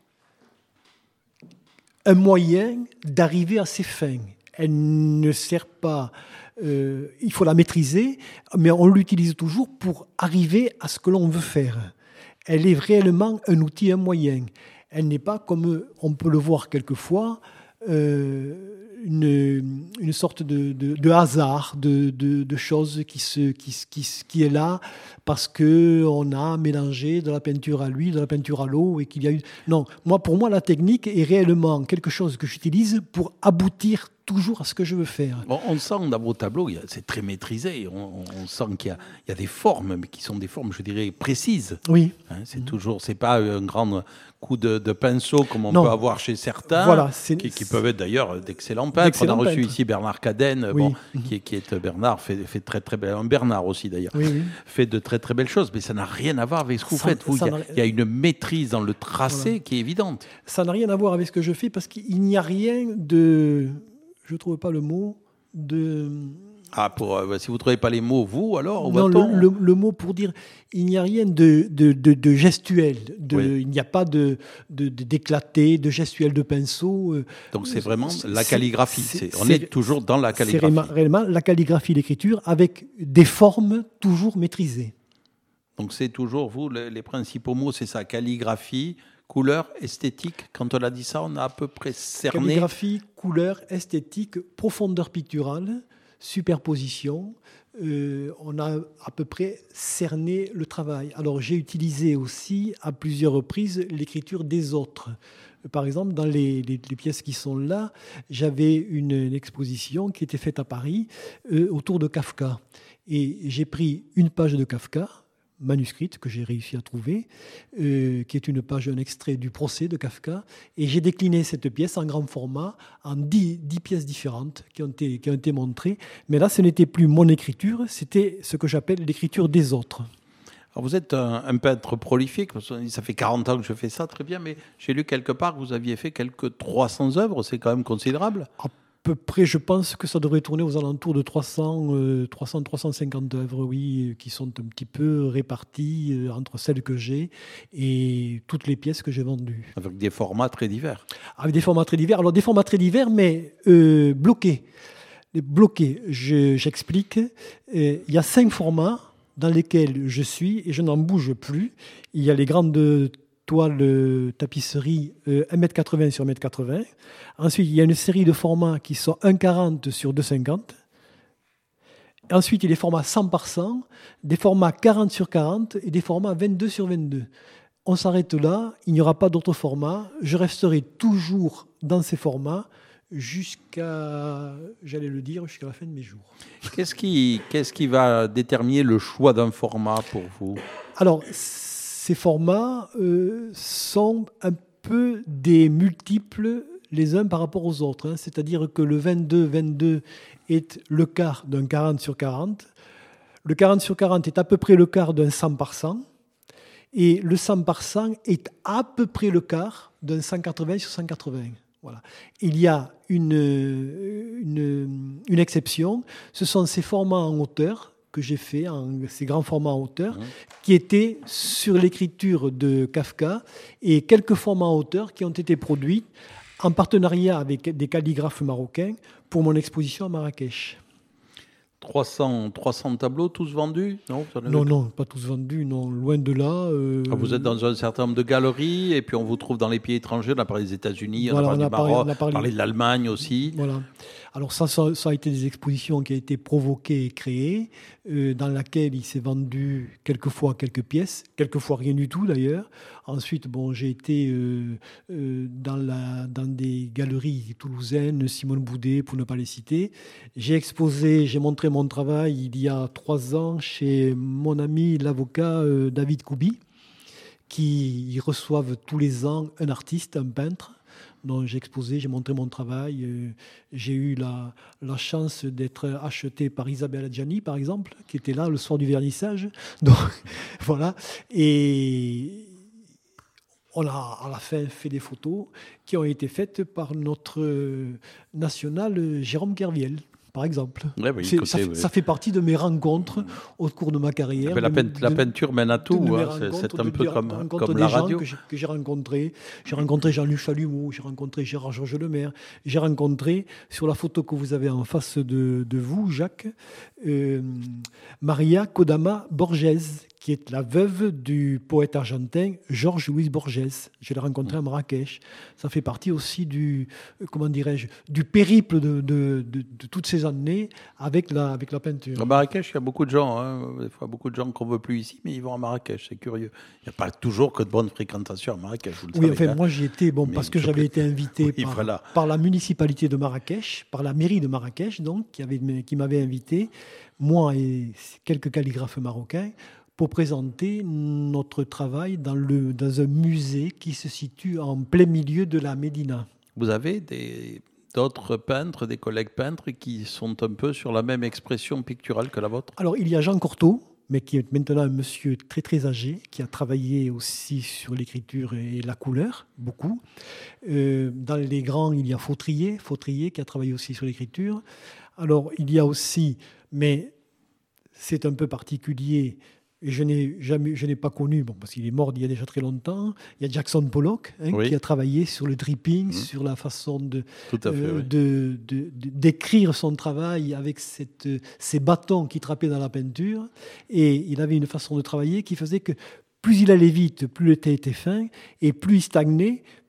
un moyen d'arriver à ses fins. Elle ne sert pas... Euh, il faut la maîtriser, mais on l'utilise toujours pour arriver à ce que l'on veut faire. Elle est réellement un outil, un moyen. Elle n'est pas, comme on peut le voir quelquefois, euh, une, une sorte de, de, de hasard, de, de, de choses qui, se, qui, qui, qui est là parce qu'on a mélangé de la peinture à l'huile, de la peinture à l'eau et qu'il y a eu... Non, moi, pour moi, la technique est réellement quelque chose que j'utilise pour aboutir toujours à ce que je veux faire. Bon, on sent dans vos tableaux, il y a- c'est très maîtrisé. On, on sent qu'il y a, il y a des formes, mais qui sont des formes, je dirais, précises. Oui. Hein, c'est toujours, c'est pas un grand coup de, de pinceau comme on Non. peut avoir chez certains, Voilà, c'est- qui, qui peuvent être d'ailleurs d'excellents peintres. On a D'excellents reçu peintres. ici Bernard Cadenne, Oui. bon, qui, est- qui est Bernard, fait, fait très très belle, un Bernard aussi d'ailleurs, Oui, oui. fait de très très belles choses, mais ça n'a rien à voir avec ce que vous Ça- faites. Vous, ça il y a- n'a- il y, a une maîtrise dans le tracé Voilà. qui est évidente. Ça n'a rien à voir avec ce que je fais parce qu'il n'y a rien de... Je ne trouve pas le mot de... Ah, pour, euh, si vous ne trouvez pas les mots, vous, alors, où Non, va-t-on le, le- le mot pour dire, il n'y a rien de, de, de, de gestuel, de, Oui. il n'y a pas de, de, de- d'éclaté, de gestuel de pinceau. euh, Donc c'est vraiment c'est- la calligraphie. c'est- C'est- on c'est- est toujours dans la C'est calligraphie. réellement, réellement la calligraphie, l'écriture, avec des formes toujours maîtrisées. Donc c'est toujours, vous, le- les principaux mots, c'est ça, calligraphie, couleur, esthétique. Quand on a dit ça, on a à peu près cerné. Calligraphie, couleur, esthétique, profondeur picturale, superposition, euh, on a à peu près cerné le travail. Alors j'ai utilisé aussi à plusieurs reprises l'écriture des autres. Par exemple, dans les, les, les pièces qui sont là, j'avais une, une exposition qui était faite à Paris euh, autour de Kafka. Et j'ai pris une page de Kafka, manuscrite, que j'ai réussi à trouver, euh, qui est une page, un extrait du procès de Kafka, et j'ai décliné cette pièce en grand format, en dix, dix pièces différentes qui ont, été, qui ont été montrées. Mais là, ce n'était plus mon écriture, c'était ce que j'appelle l'écriture des autres. Alors vous êtes un, un peintre prolifique, ça fait quarante ans que je fais ça, très bien, mais j'ai lu quelque part que vous aviez fait quelques trois cents œuvres, c'est quand même considérable. À peu près, je pense que ça devrait tourner aux alentours de trois cents, euh, trois cents, trois cent cinquante œuvres, oui, qui sont un petit peu réparties euh, entre celles que j'ai et toutes les pièces que j'ai vendues. Avec des formats très divers. Avec des formats très divers, alors des formats très divers, mais euh, bloqués. Bloqués, je, j'explique. Il y a cinq formats dans lesquels je suis et je n'en bouge plus. Il y a les grandes toiles euh, tapisserie euh, un mètre quatre-vingts sur un mètre quatre-vingts. Ensuite, il y a une série de formats qui sont un mètre quarante sur deux mètres cinquante. Ensuite, il y a les formats cent par cent, des formats quarante sur quarante et des formats vingt-deux sur vingt-deux. On s'arrête là, il n'y aura pas d'autres formats. Je resterai toujours dans ces formats jusqu'à, j'allais le dire, jusqu'à la fin de mes jours. Qu'est-ce qui, qu'est-ce qui va déterminer le choix d'un format pour vous ? Alors, ces formats euh, sont un peu des multiples les uns par rapport aux autres. Hein. C'est-à-dire que le vingt-deux vingt-deux est le quart d'un quarante sur quarante. Le quarante sur quarante est à peu près le quart d'un cent par cent. Et le cent par cent est à peu près le quart d'un cent quatre-vingts sur cent quatre-vingts. Voilà. Il y a une, une, une exception, ce sont ces formats en hauteur que j'ai fait, en, ces grands formats en hauteur, mmh. qui étaient sur l'écriture de Kafka et quelques formats en hauteur qui ont été produits en partenariat avec des calligraphes marocains pour mon exposition à Marrakech. trois cents, trois cents tableaux, tous vendus ? Non, non, non, pas tous vendus, non, loin de là. Euh... Ah, vous êtes dans un certain nombre de galeries, et puis on vous trouve dans les pays étrangers, on a parlé des États-Unis, voilà, on a parlé on a du parlé, Maroc, on a parlé, on a parlé de l'Allemagne aussi. Voilà. Alors ça, ça, ça a été des expositions qui ont été provoquées et créées, euh, dans laquelle il s'est vendu quelquefois quelques pièces, quelquefois rien du tout d'ailleurs. Ensuite, bon, j'ai été euh, euh, dans, la, dans des galeries toulousaines, Simone Boudet, pour ne pas les citer. J'ai exposé, j'ai montré mon travail il y a trois ans chez mon ami l'avocat euh, David Koubi, qui reçoivent tous les ans un artiste, un peintre. Donc j'ai exposé, j'ai montré mon travail. Euh, j'ai eu la, la chance d'être acheté par Isabelle Adjani, par exemple, qui était là le soir du vernissage. Donc voilà. Et on a à la fin fait des photos qui ont été faites par notre national Jérôme Kerviel, par exemple. Ouais, oui, c'est, côté, ça, oui. ça fait partie de mes rencontres au cours de ma carrière. Mais la, de, peint- la de, peinture mène à tout, hein, c'est, c'est un de, peu de, comme, de comme des la gens radio. Que j'ai, que j'ai rencontrés. J'ai rencontré Jean-Luc Chalumeau, j'ai rencontré Gérard-Georges Lemaire, j'ai rencontré, sur la photo que vous avez en face de, de vous, Jacques, euh, Maria Kodama Borges, qui est la veuve du poète argentin Jorge Luis Borges. Je l'ai rencontré à Marrakech. Ça fait partie aussi du, comment dirais-je, du périple de, de, de, de toutes ces années avec la, avec la peinture. À Marrakech, il y a beaucoup de gens, hein, des fois beaucoup de gens qu'on ne veut plus ici, mais ils vont à Marrakech, c'est curieux. Il n'y a pas toujours que de bonne fréquentation à Marrakech, vous le oui, savez. enfin, hein. moi j'y étais, bon, parce que j'avais été invité oui, par, voilà. par la municipalité de Marrakech, par la mairie de Marrakech, donc, qui, avait, qui m'avait invité, moi et quelques calligraphes marocains, pour présenter notre travail dans, le, dans un musée qui se situe en plein milieu de la Médina. Vous avez des, d'autres peintres, des collègues peintres qui sont un peu sur la même expression picturale que la vôtre ? Alors, il y a Jean Cortot, mais qui est maintenant un monsieur très très âgé, qui a travaillé aussi sur l'écriture et la couleur, beaucoup. Euh, dans les grands, il y a Fautrier, Fautrier qui a travaillé aussi sur l'écriture. Alors, il y a aussi, mais c'est un peu particulier, et je n'ai jamais, je n'ai pas connu, bon, parce qu'il est mort il y a déjà très longtemps, il y a Jackson Pollock, hein, oui. qui a travaillé sur le dripping, mmh. sur la façon de, Tout à fait, euh, oui. de, de, de, d'écrire son travail avec cette, ces bâtons qui trappaient dans la peinture. Et il avait une façon de travailler qui faisait que plus il allait vite, plus le trait était fin, et plus il stagnait,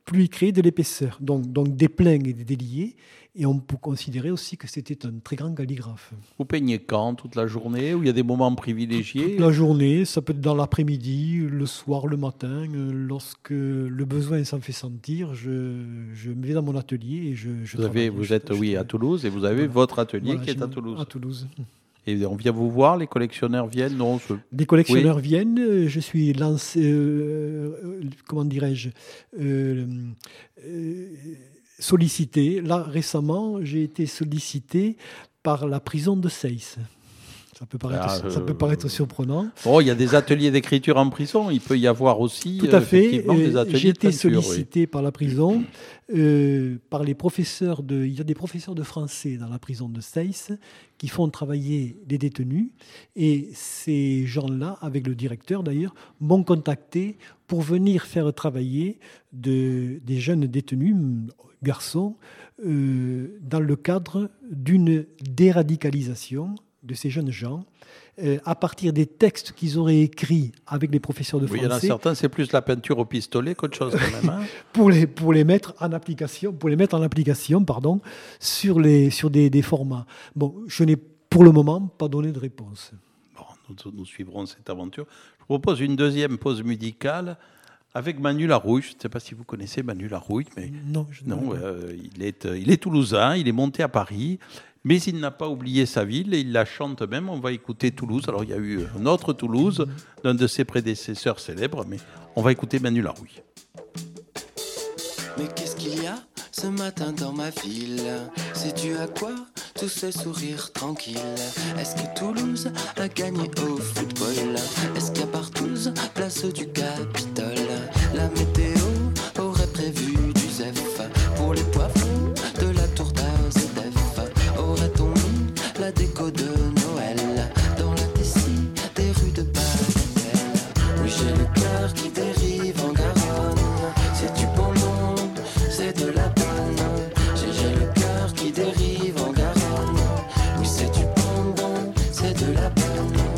plus il créait de l'épaisseur. Donc, donc des pleins et des déliés. Et on peut considérer aussi que c'était un très grand calligraphe. Vous peignez quand? Toute la journée? Ou il y a des moments privilégiés? Toute la journée, ça peut être dans l'après-midi, le soir, le matin. euh, Lorsque le besoin s'en fait sentir, je, je me vais dans mon atelier et je, je Vous, avez, travaille. vous Je- êtes je oui, à travaille. Toulouse et vous avez Voilà. votre atelier Voilà, qui est j'ai à mon- Toulouse. À Toulouse. Et on vient vous voir, les collectionneurs viennent? Non, ce- Des collectionneurs viennent, euh, je suis lancé, euh, euh, comment dirais-je, euh, euh, sollicité. Là, récemment, j'ai été sollicité par la prison de Seyss. Ça peut paraître, Ah, ça euh, peut paraître surprenant. Bon, il y a des ateliers d'écriture en prison. Il peut y avoir aussi Tout à euh, fait. effectivement, des Euh, ateliers J'ai de été peinture, oui. sollicité par la prison, euh, par les professeurs de. Il y a des professeurs de français dans la prison de Seyss qui font travailler les détenus. Et ces gens-là, avec le directeur d'ailleurs, m'ont contacté pour venir faire travailler de, des jeunes détenus, garçons, euh, dans le cadre d'une déradicalisation de ces jeunes gens, euh, à partir des textes qu'ils auraient écrits avec les professeurs de Oui, il y en a français, certains, c'est plus la peinture au pistolet qu'autre chose quand même. hein. pour les, pour les mettre en application, pour les mettre en application pardon, sur, les, sur des, des formats. Bon, je n'ai pour le moment pas donné de réponse. Bon, nous, nous suivrons cette aventure. Je vous propose une deuxième pause musicale avec Manu Larouille. Je ne sais pas si vous connaissez Manu Larouille, mais Non, je ne non, connais pas. euh, il, est, euh, il est toulousain, il est monté à Paris, mais il n'a pas oublié sa ville et il la chante même. On va écouter Toulouse. Alors, il y a eu un autre Toulouse, d'un de ses prédécesseurs célèbres, mais on va écouter Manu Larouille. Mais qu'est-ce qu'il y a ce matin dans ma ville? C'est dû à quoi tous ces sourires tranquilles? Est-ce que Toulouse a gagné au football? Est-ce qu'à Partouze, place du Capitole, la météo aurait prévu du zef pour les poivrons de la tour d'Azedef? Aurait-on mis la déco de Noël dans la tessie des rues de Bagatelle? Oui, j'ai le cœur qui dérive en Garonne. C'est du bonbon, c'est de la bonne. J'ai j'ai le cœur qui dérive en Garonne. Oui, c'est du bonbon, c'est de la bonne.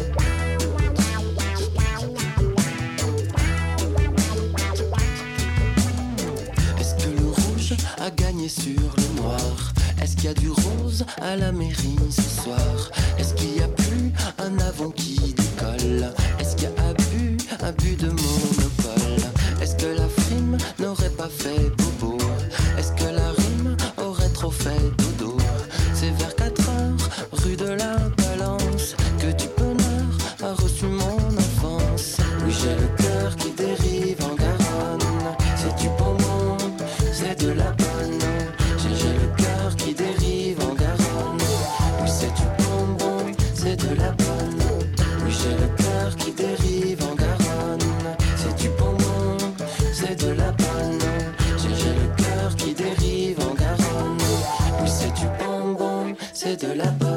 Est-ce que le rouge a gagné sur le noir? Est-ce qu'il y a du rose à la mairie ce soir? Est-ce qu'il y a plus un avon qui décolle? Est-ce qu'il y a abus, abus de monopole? Est-ce que la frime n'aurait pas fait bobo? Est-ce que la rime aurait trop fait dodo? C'est vers quatre heures, rue de la Balance, que du bonheur a reçu mon enfance. Oui, j'ai le cœur qui dérive en Garonne. C'est du bonbon, c'est de la bonne. J'ai j'ai le cœur qui dérive en Garonne. Oui, c'est du bonbon, c'est de la bonne. Oui, j'ai le cœur qui dérive en Garonne. C'est du bonbon, c'est de la bonne. J'ai j'ai le cœur qui dérive en Garonne. Oui, c'est du bonbon, c'est de la bonne.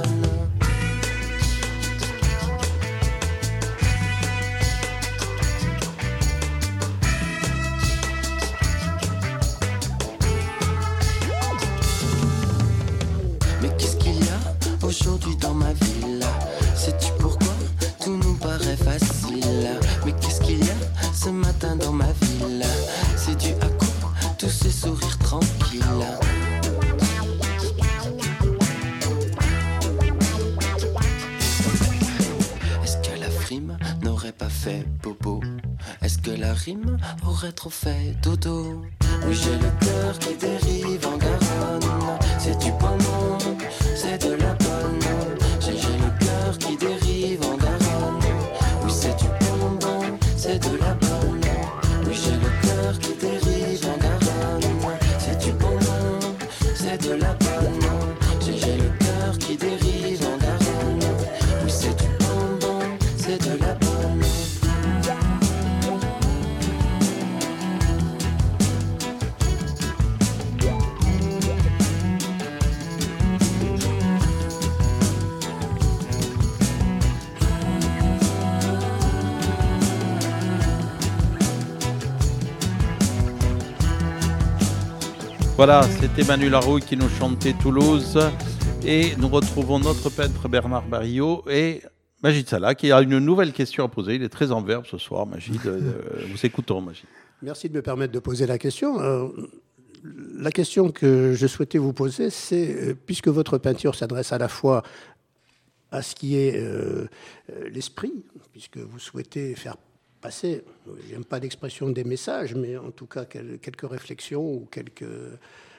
Mais qu'est-ce qu'il y a aujourd'hui dans ma ville? Sais-tu pourquoi tout nous paraît facile? Mais qu'est-ce qu'il y a ce matin dans ma ville? C'est dû à quoi tous ces sourires tranquilles? Est-ce que la frime n'aurait pas fait bobo? Est-ce que la rime aurait trop fait dodo? Oui, j'ai le cœur qui dérive en Garonne. C'est du bonbon, c'est de la bonne. J'ai j'ai le cœur qui dérive en Garonne. Oui, c'est du bonbon, c'est de la bonne. Oui, j'ai le cœur qui dérive en Garonne. C'est du bonbon, c'est de la bonne. J'ai j'ai le cœur qui dérive en Garonne. Oui, c'est du bonbon, c'est de la bonne. Voilà, c'était Manu Larouille qui nous chantait Toulouse. Et nous retrouvons notre peintre Bernard Barillot et Magid Salah qui a une nouvelle question à poser. Il est très en verbe ce soir, Magid. Euh, vous écoutons, Magid. Merci de me permettre de poser la question. Euh, la question que je souhaitais vous poser, c'est, euh, puisque votre peinture s'adresse à la fois à ce qui est euh, euh, l'esprit, puisque vous souhaitez faire passer, j'aime pas l'expression des messages, mais en tout cas quel, quelques réflexions ou quelques euh,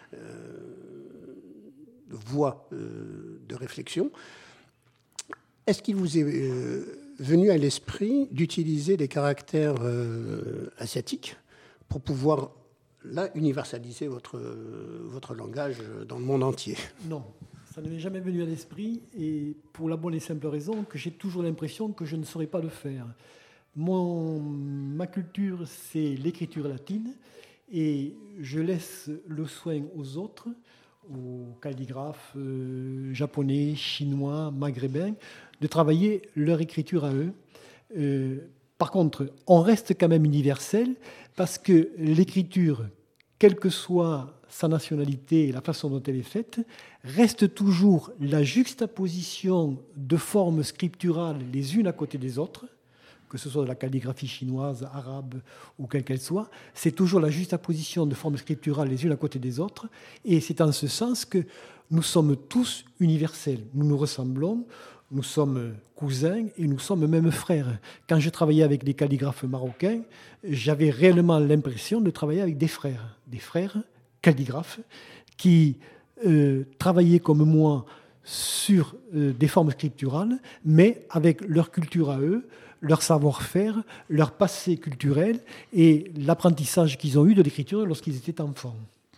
voies euh, de réflexion. Est-ce qu'il vous est euh, venu à l'esprit d'utiliser des caractères euh, asiatiques pour pouvoir, là, universaliser votre, votre langage dans le monde entier? Non, ça ne m'est jamais venu à l'esprit, et pour la bonne et simple raison que j'ai toujours l'impression que je ne saurais pas le faire. Mon, ma culture, c'est l'écriture latine, et je laisse le soin aux autres, aux calligraphes euh, japonais, chinois, maghrébins, de travailler leur écriture à eux. Euh, par contre, on reste quand même universel, parce que l'écriture, quelle que soit sa nationalité et la façon dont elle est faite, reste toujours la juxtaposition de formes scripturales les unes à côté des autres, que ce soit de la calligraphie chinoise, arabe ou quelle qu'elle soit, c'est toujours la juxtaposition de formes scripturales les unes à côté des autres, et c'est en ce sens que nous sommes tous universels. Nous nous ressemblons, nous sommes cousins et nous sommes même frères. Quand je travaillais avec des calligraphes marocains, j'avais réellement l'impression de travailler avec des frères, des frères calligraphes qui euh, travaillaient comme moi sur euh, des formes scripturales, mais avec leur culture à eux, leur savoir-faire, leur passé culturel et l'apprentissage qu'ils ont eu de l'écriture lorsqu'ils étaient enfants.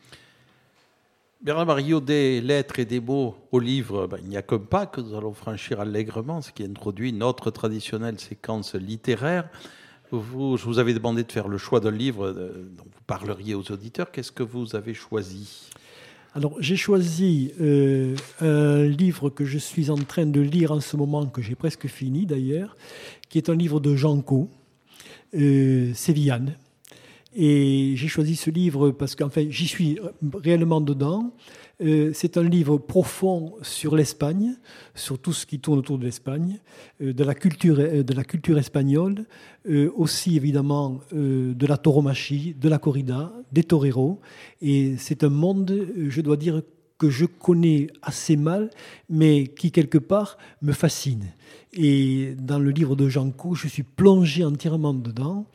Bernard Marilliot, des lettres et des mots au livre, ben, il n'y a qu'un pas que nous allons franchir allègrement, ce qui introduit notre traditionnelle séquence littéraire. Vous, je vous avais demandé de faire le choix d'un livre dont vous parleriez aux auditeurs. Qu'est-ce que vous avez choisi ? Alors, j'ai choisi euh, un livre que je suis en train de lire en ce moment, que j'ai presque fini d'ailleurs, qui est un livre de Jean Cau, euh, Sévillane. Et j'ai choisi ce livre parce qu'enfin, j'y suis réellement dedans. Euh, c'est un livre profond sur l'Espagne, sur tout ce qui tourne autour de l'Espagne, euh, de la culture, euh, de la culture espagnole, euh, aussi évidemment euh, de la tauromachie, de la corrida, des toreros. Et c'est un monde, je dois dire, que je connais assez mal, mais qui quelque part me fascine. Et dans le livre de Jean Cau, je suis plongé entièrement dedans,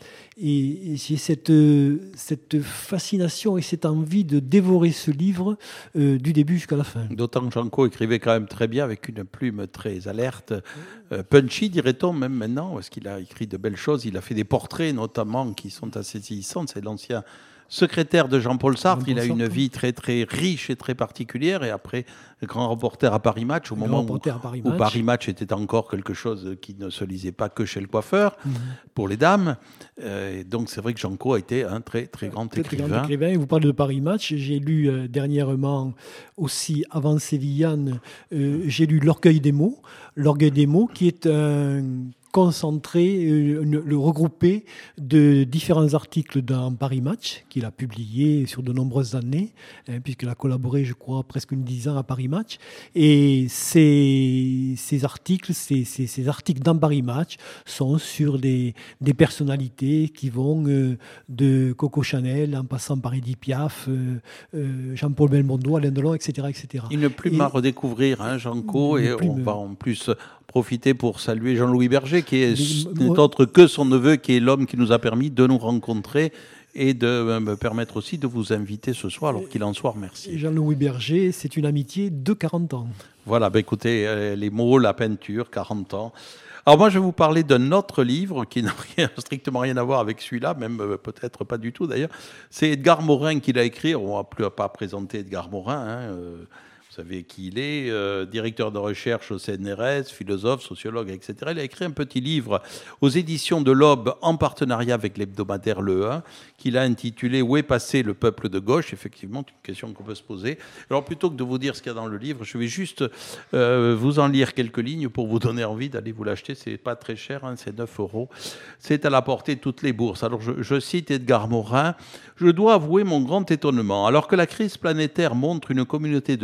et j'ai cette, cette fascination et cette envie de dévorer ce livre euh, du début jusqu'à la fin. D'autant que Jean Cau écrivait quand même très bien, avec une plume très alerte, euh, punchy dirait-on même maintenant, parce qu'il a écrit de belles choses. Il a fait des portraits notamment qui sont assez saisissants. C'est l'ancien secrétaire de Jean-Paul Sartre. Jean-Paul il a Sartre. Une vie très très riche et très particulière, et après grand reporter à Paris Match, au le moment où Paris, où Paris Match était encore quelque chose qui ne se lisait pas que chez le coiffeur, mmh. pour les dames. Euh, donc c'est vrai que Jean Cau a été un très très grand très, écrivain. Très grand écrivain. Vous parlez de Paris Match, j'ai lu euh, dernièrement aussi, avant Sévillane, euh, j'ai lu L'Orgueil des mots, L'Orgueil des mots qui est un concentré, euh, le regroupé de différents articles dans Paris Match, qu'il a publié sur de nombreuses années, hein, puisqu'il a collaboré, je crois, presque une dizaine à Paris Match. Et ces, ces articles, ces, ces, ces articles dans Paris Match sont sur des, des personnalités qui vont euh, de Coco Chanel, en passant par Edith Piaf, euh, euh, Jean-Paul Belmondo, Alain Delon, et cetera, et cetera. Une plume et, à redécouvrir, hein, Jean Cau, et plume, on va en plus profiter pour saluer Jean-Louis Berger, qui est, n'est autre que son neveu, qui est l'homme qui nous a permis de nous rencontrer et de me permettre aussi de vous inviter ce soir, alors qu'il en soit remercié. Jean-Louis Berger, c'est une amitié de quarante ans. Voilà, ben écoutez, les mots, la peinture, quarante ans. Alors moi, je vais vous parler d'un autre livre qui n'a rien, strictement rien à voir avec celui-là, même euh, peut-être pas du tout d'ailleurs. C'est Edgar Morin qui l'a écrit. On ne va plus pas présenter Edgar Morin, hein, euh, vous savez qui il est, euh, directeur de recherche au C N R S, philosophe, sociologue, et cetera. Il a écrit un petit livre aux éditions de l'Aube en partenariat avec l'hebdomadaire Le un, qu'il a intitulé « Où est passé le peuple de gauche ?» Effectivement, c'est une question qu'on peut se poser. Alors plutôt que de vous dire ce qu'il y a dans le livre, je vais juste euh, vous en lire quelques lignes pour vous donner envie d'aller vous l'acheter. C'est pas très cher, hein, c'est neuf euros. C'est à la portée de toutes les bourses. Alors je, je cite Edgar Morin. « Je dois avouer mon grand étonnement. Alors que la crise planétaire montre une communauté de destin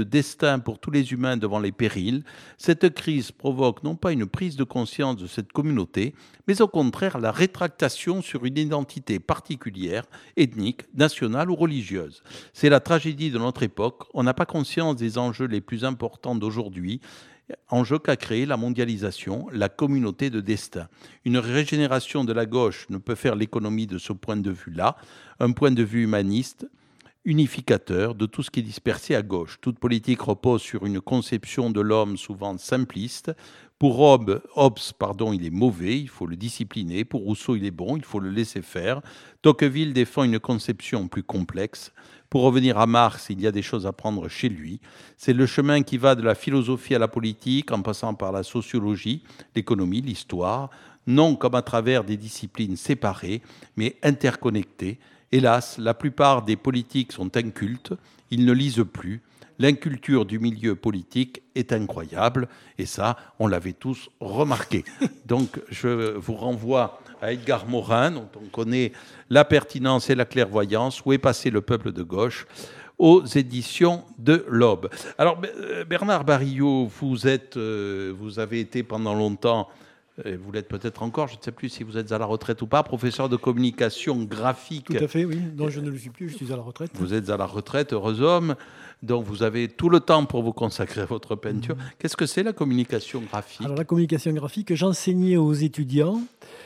destin pour tous les humains devant les périls, cette crise provoque non pas une prise de conscience de cette communauté, mais au contraire la rétractation sur une identité particulière, ethnique, nationale ou religieuse. C'est la tragédie de notre époque. On n'a pas conscience des enjeux les plus importants d'aujourd'hui, enjeu qu'a créé la mondialisation, la communauté de destin. Une régénération de la gauche ne peut faire l'économie de ce point de vue-là, un point de vue humaniste, unificateur de tout ce qui est dispersé à gauche. Toute politique repose sur une conception de l'homme souvent simpliste. Pour Hobbes, Hobbes, pardon, il est mauvais, il faut le discipliner. Pour Rousseau, il est bon, il faut le laisser faire. Tocqueville défend une conception plus complexe. Pour revenir à Marx, il y a des choses à prendre chez lui. C'est le chemin qui va de la philosophie à la politique, en passant par la sociologie, l'économie, l'histoire, non comme à travers des disciplines séparées, mais interconnectées. Hélas, la plupart des politiques sont incultes, ils ne lisent plus. L'inculture du milieu politique est incroyable, et ça, on l'avait tous remarqué. Donc, je vous renvoie à Edgar Morin, dont on connaît la pertinence et la clairvoyance, Où est passé le peuple de gauche, aux éditions de l'Aube. Alors, Bernard Barillot, vous, êtes, vous avez été pendant longtemps, vous l'êtes peut-être encore, je ne sais plus si vous êtes à la retraite ou pas, professeur de communication graphique. Tout à fait, oui. Non, je ne le suis plus, je suis à la retraite. Vous êtes à la retraite, heureux homme. Donc, vous avez tout le temps pour vous consacrer à votre peinture. Mmh. Qu'est-ce que c'est la communication graphique ? Alors, la communication graphique, j'enseignais aux étudiants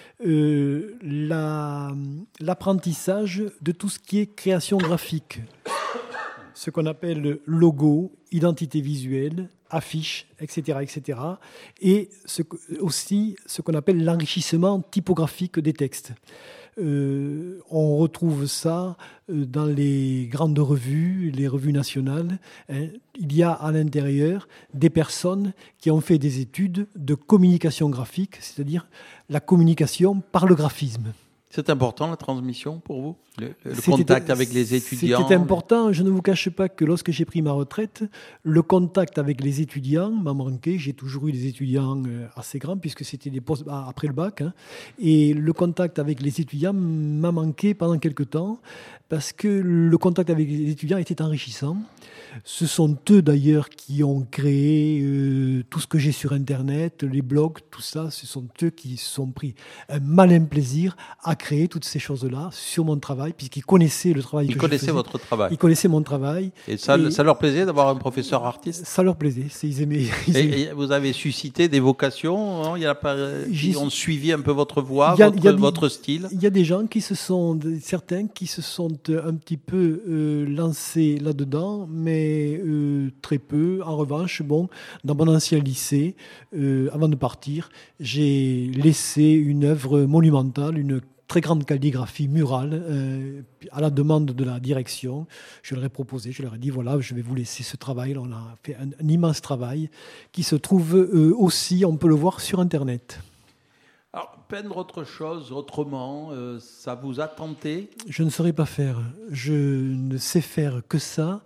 euh, la, l'apprentissage de tout ce qui est création graphique. Ce qu'on appelle logo, identité visuelle, affiche, et cetera, et cetera. Et ce, aussi ce qu'on appelle l'enrichissement typographique des textes. Euh, on retrouve ça dans les grandes revues, les revues nationales. Hein. Il y a à l'intérieur des personnes qui ont fait des études de communication graphique, c'est-à-dire la communication par le graphisme. C'est important, la transmission, pour vous ? Le, le contact avec les étudiants ? C'était important. Je ne vous cache pas que lorsque j'ai pris ma retraite, le contact avec les étudiants m'a manqué. J'ai toujours eu des étudiants assez grands, puisque c'était des postes après le bac. Hein. Et le contact avec les étudiants m'a manqué pendant quelques temps, parce que le contact avec les étudiants était enrichissant. Ce sont eux d'ailleurs qui ont créé euh, tout ce que j'ai sur Internet, les blogs, tout ça. Ce sont eux qui se sont pris un malin plaisir à créer toutes ces choses-là sur mon travail, puisqu'ils connaissaient le travail Ils que connaissaient je faisais. votre travail. Ils connaissaient mon travail. Et ça, et ça leur plaisait d'avoir un professeur artiste ? Ça leur plaisait. Ils aimaient. Ils aimaient. Et, et vous avez suscité des vocations, hein, il y a pas, qui ont suivi un peu votre voix, y a, votre, y a, votre style ? Il y a des gens qui se sont, certains qui se sont un petit peu euh, lancés là-dedans, mais Euh, très peu. En revanche, bon, dans mon ancien lycée, euh, avant de partir, j'ai laissé une œuvre monumentale, une très grande calligraphie murale, euh, à la demande de la direction. Je leur ai proposé, je leur ai dit, voilà, je vais vous laisser ce travail. On a fait un, un immense travail qui se trouve euh, aussi, on peut le voir sur Internet. Alors, peindre autre chose, autrement, euh, ça vous a tenté ? Je ne saurais pas faire. Je ne sais faire que ça.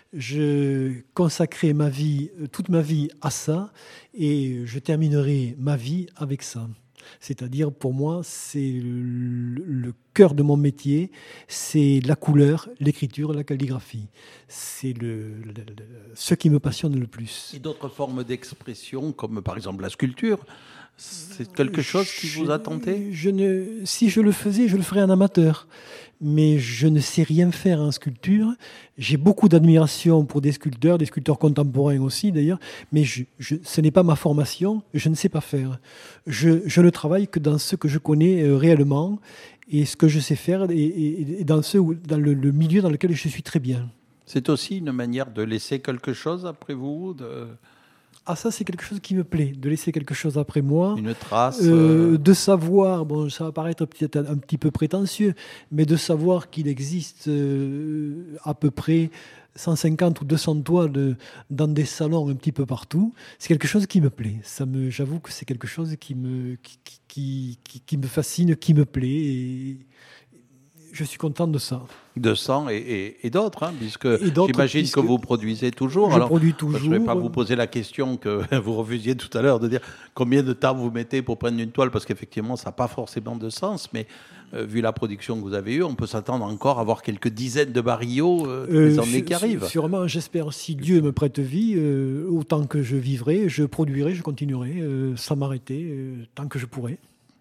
Je consacrais ma vie, toute ma vie à ça, et je terminerai ma vie avec ça. C'est-à-dire, pour moi, c'est le, le cœur de mon métier, c'est la couleur, l'écriture, la calligraphie. C'est le, le, le, ce qui me passionne le plus. Et d'autres formes d'expression, comme par exemple la sculpture, c'est quelque chose qui je, vous a tenté ? je ne, Si je le faisais, je le ferais en amateur. Mais je ne sais rien faire en sculpture. J'ai beaucoup d'admiration pour des sculpteurs, des sculpteurs contemporains aussi d'ailleurs, mais je, je, ce n'est pas ma formation, je ne sais pas faire. Je, je ne travaille que dans ce que je connais euh, réellement, et ce que je sais faire, et, et, et dans, ce, dans le, le milieu dans lequel je suis très bien. C'est aussi une manière de laisser quelque chose après vous de... Ah, ça, c'est quelque chose qui me plaît, de laisser quelque chose après moi. Une trace. Euh, de savoir, bon, ça va paraître peut-être un, un petit peu prétentieux, mais de savoir qu'il existe euh, à peu près cent cinquante ou deux cents toiles dans des salons un petit peu partout, c'est quelque chose qui me plaît. Ça me, j'avoue que c'est quelque chose qui me, qui, qui, qui, qui me fascine, qui me plaît. Et je suis content de ça. De sang et, et, et d'autres, hein, puisque Et d'autres, j'imagine puisque que vous produisez toujours. je Alors, produis je ne toujours. vais pas vous poser la question que vous refusiez tout à l'heure de dire combien de temps vous mettez pour prendre une toile, parce qu'effectivement, ça n'a pas forcément de sens, mais euh, vu la production que vous avez eue, on peut s'attendre encore à avoir quelques dizaines de barillaux euh, dans les Euh, années su- qui su- arrivent. Sûrement, j'espère, si Dieu me prête vie, euh, autant que je vivrai, je produirai, je continuerai, euh, sans m'arrêter, euh, tant que je pourrai.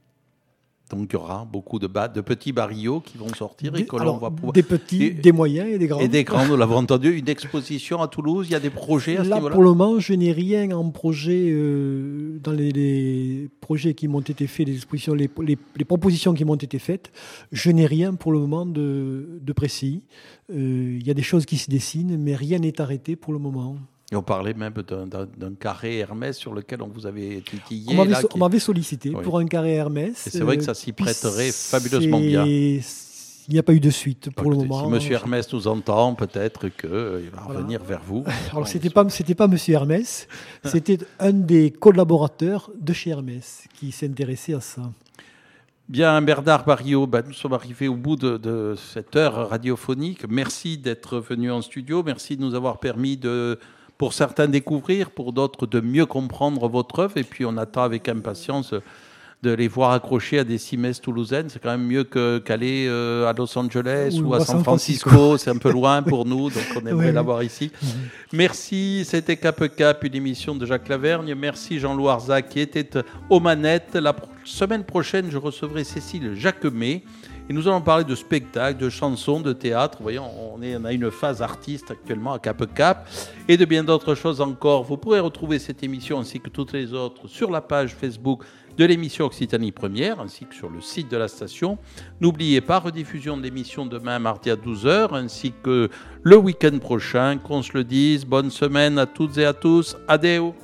Donc il y aura beaucoup de, ba- de petits barillaux qui vont sortir et Des, que l'on alors, va pouvoir... des petits, Et- des moyens et des grands. Et des grands, nous l'avons entendu, une exposition à Toulouse, il y a des projets à ce Là, niveau-là. pour le moment, je n'ai rien en projet, euh, dans les, les projets qui m'ont été faits, les expositions, les, les- les propositions qui m'ont été faites. Je n'ai rien pour le moment de, de précis. Euh, Il y a des choses qui se dessinent, mais rien n'est arrêté pour le moment. Et on parlait même d'un, d'un- d'un carré Hermès sur lequel on vous avait titillé. On m'avait, là, so- qui- on m'avait sollicité Oui. pour un carré Hermès. Et c'est vrai que euh, ça s'y prêterait c'est- fabuleusement bien. Il n'y a pas eu de suite pour le Écoutez, moment. Si Monsieur Hermès nous entend, peut-être qu'il va Voilà. revenir vers vous. Alors, c'était pas, c'était pas Monsieur Hermès, c'était un des collaborateurs de chez Hermès qui s'intéressait à ça. Bien, Bernard Barillot, ben, nous sommes arrivés au bout de, de cette heure radiophonique. Merci d'être venu en studio. Merci de nous avoir permis de, pour certains, découvrir, pour d'autres, de mieux comprendre votre œuvre. Et puis, on attend avec impatience de les voir accrochés à des cimaises toulousaines. C'est quand même mieux que, qu'aller euh, à Los Angeles ou, ou à San Francisco. Francisco. C'est un peu loin pour nous, donc on aimerait oui, l'avoir ici. Oui. Merci, c'était Cap Cap, une émission de Jacques Lavergne. Merci Jean-Loup Arzac qui était aux manettes. La pro- semaine prochaine, je recevrai Cécile Jacquemet. Et nous allons parler de spectacles, de chansons, de théâtre. Vous voyez, on, est, on a une phase artiste actuellement à Cap Cap et de bien d'autres choses encore. Vous pourrez retrouver cette émission ainsi que toutes les autres sur la page Facebook de l'émission Occitanie Première ainsi que sur le site de la station. N'oubliez pas, rediffusion de l'émission demain mardi à douze heures ainsi que le week-end prochain. Qu'on se le dise. Bonne semaine à toutes et à tous. Adéo.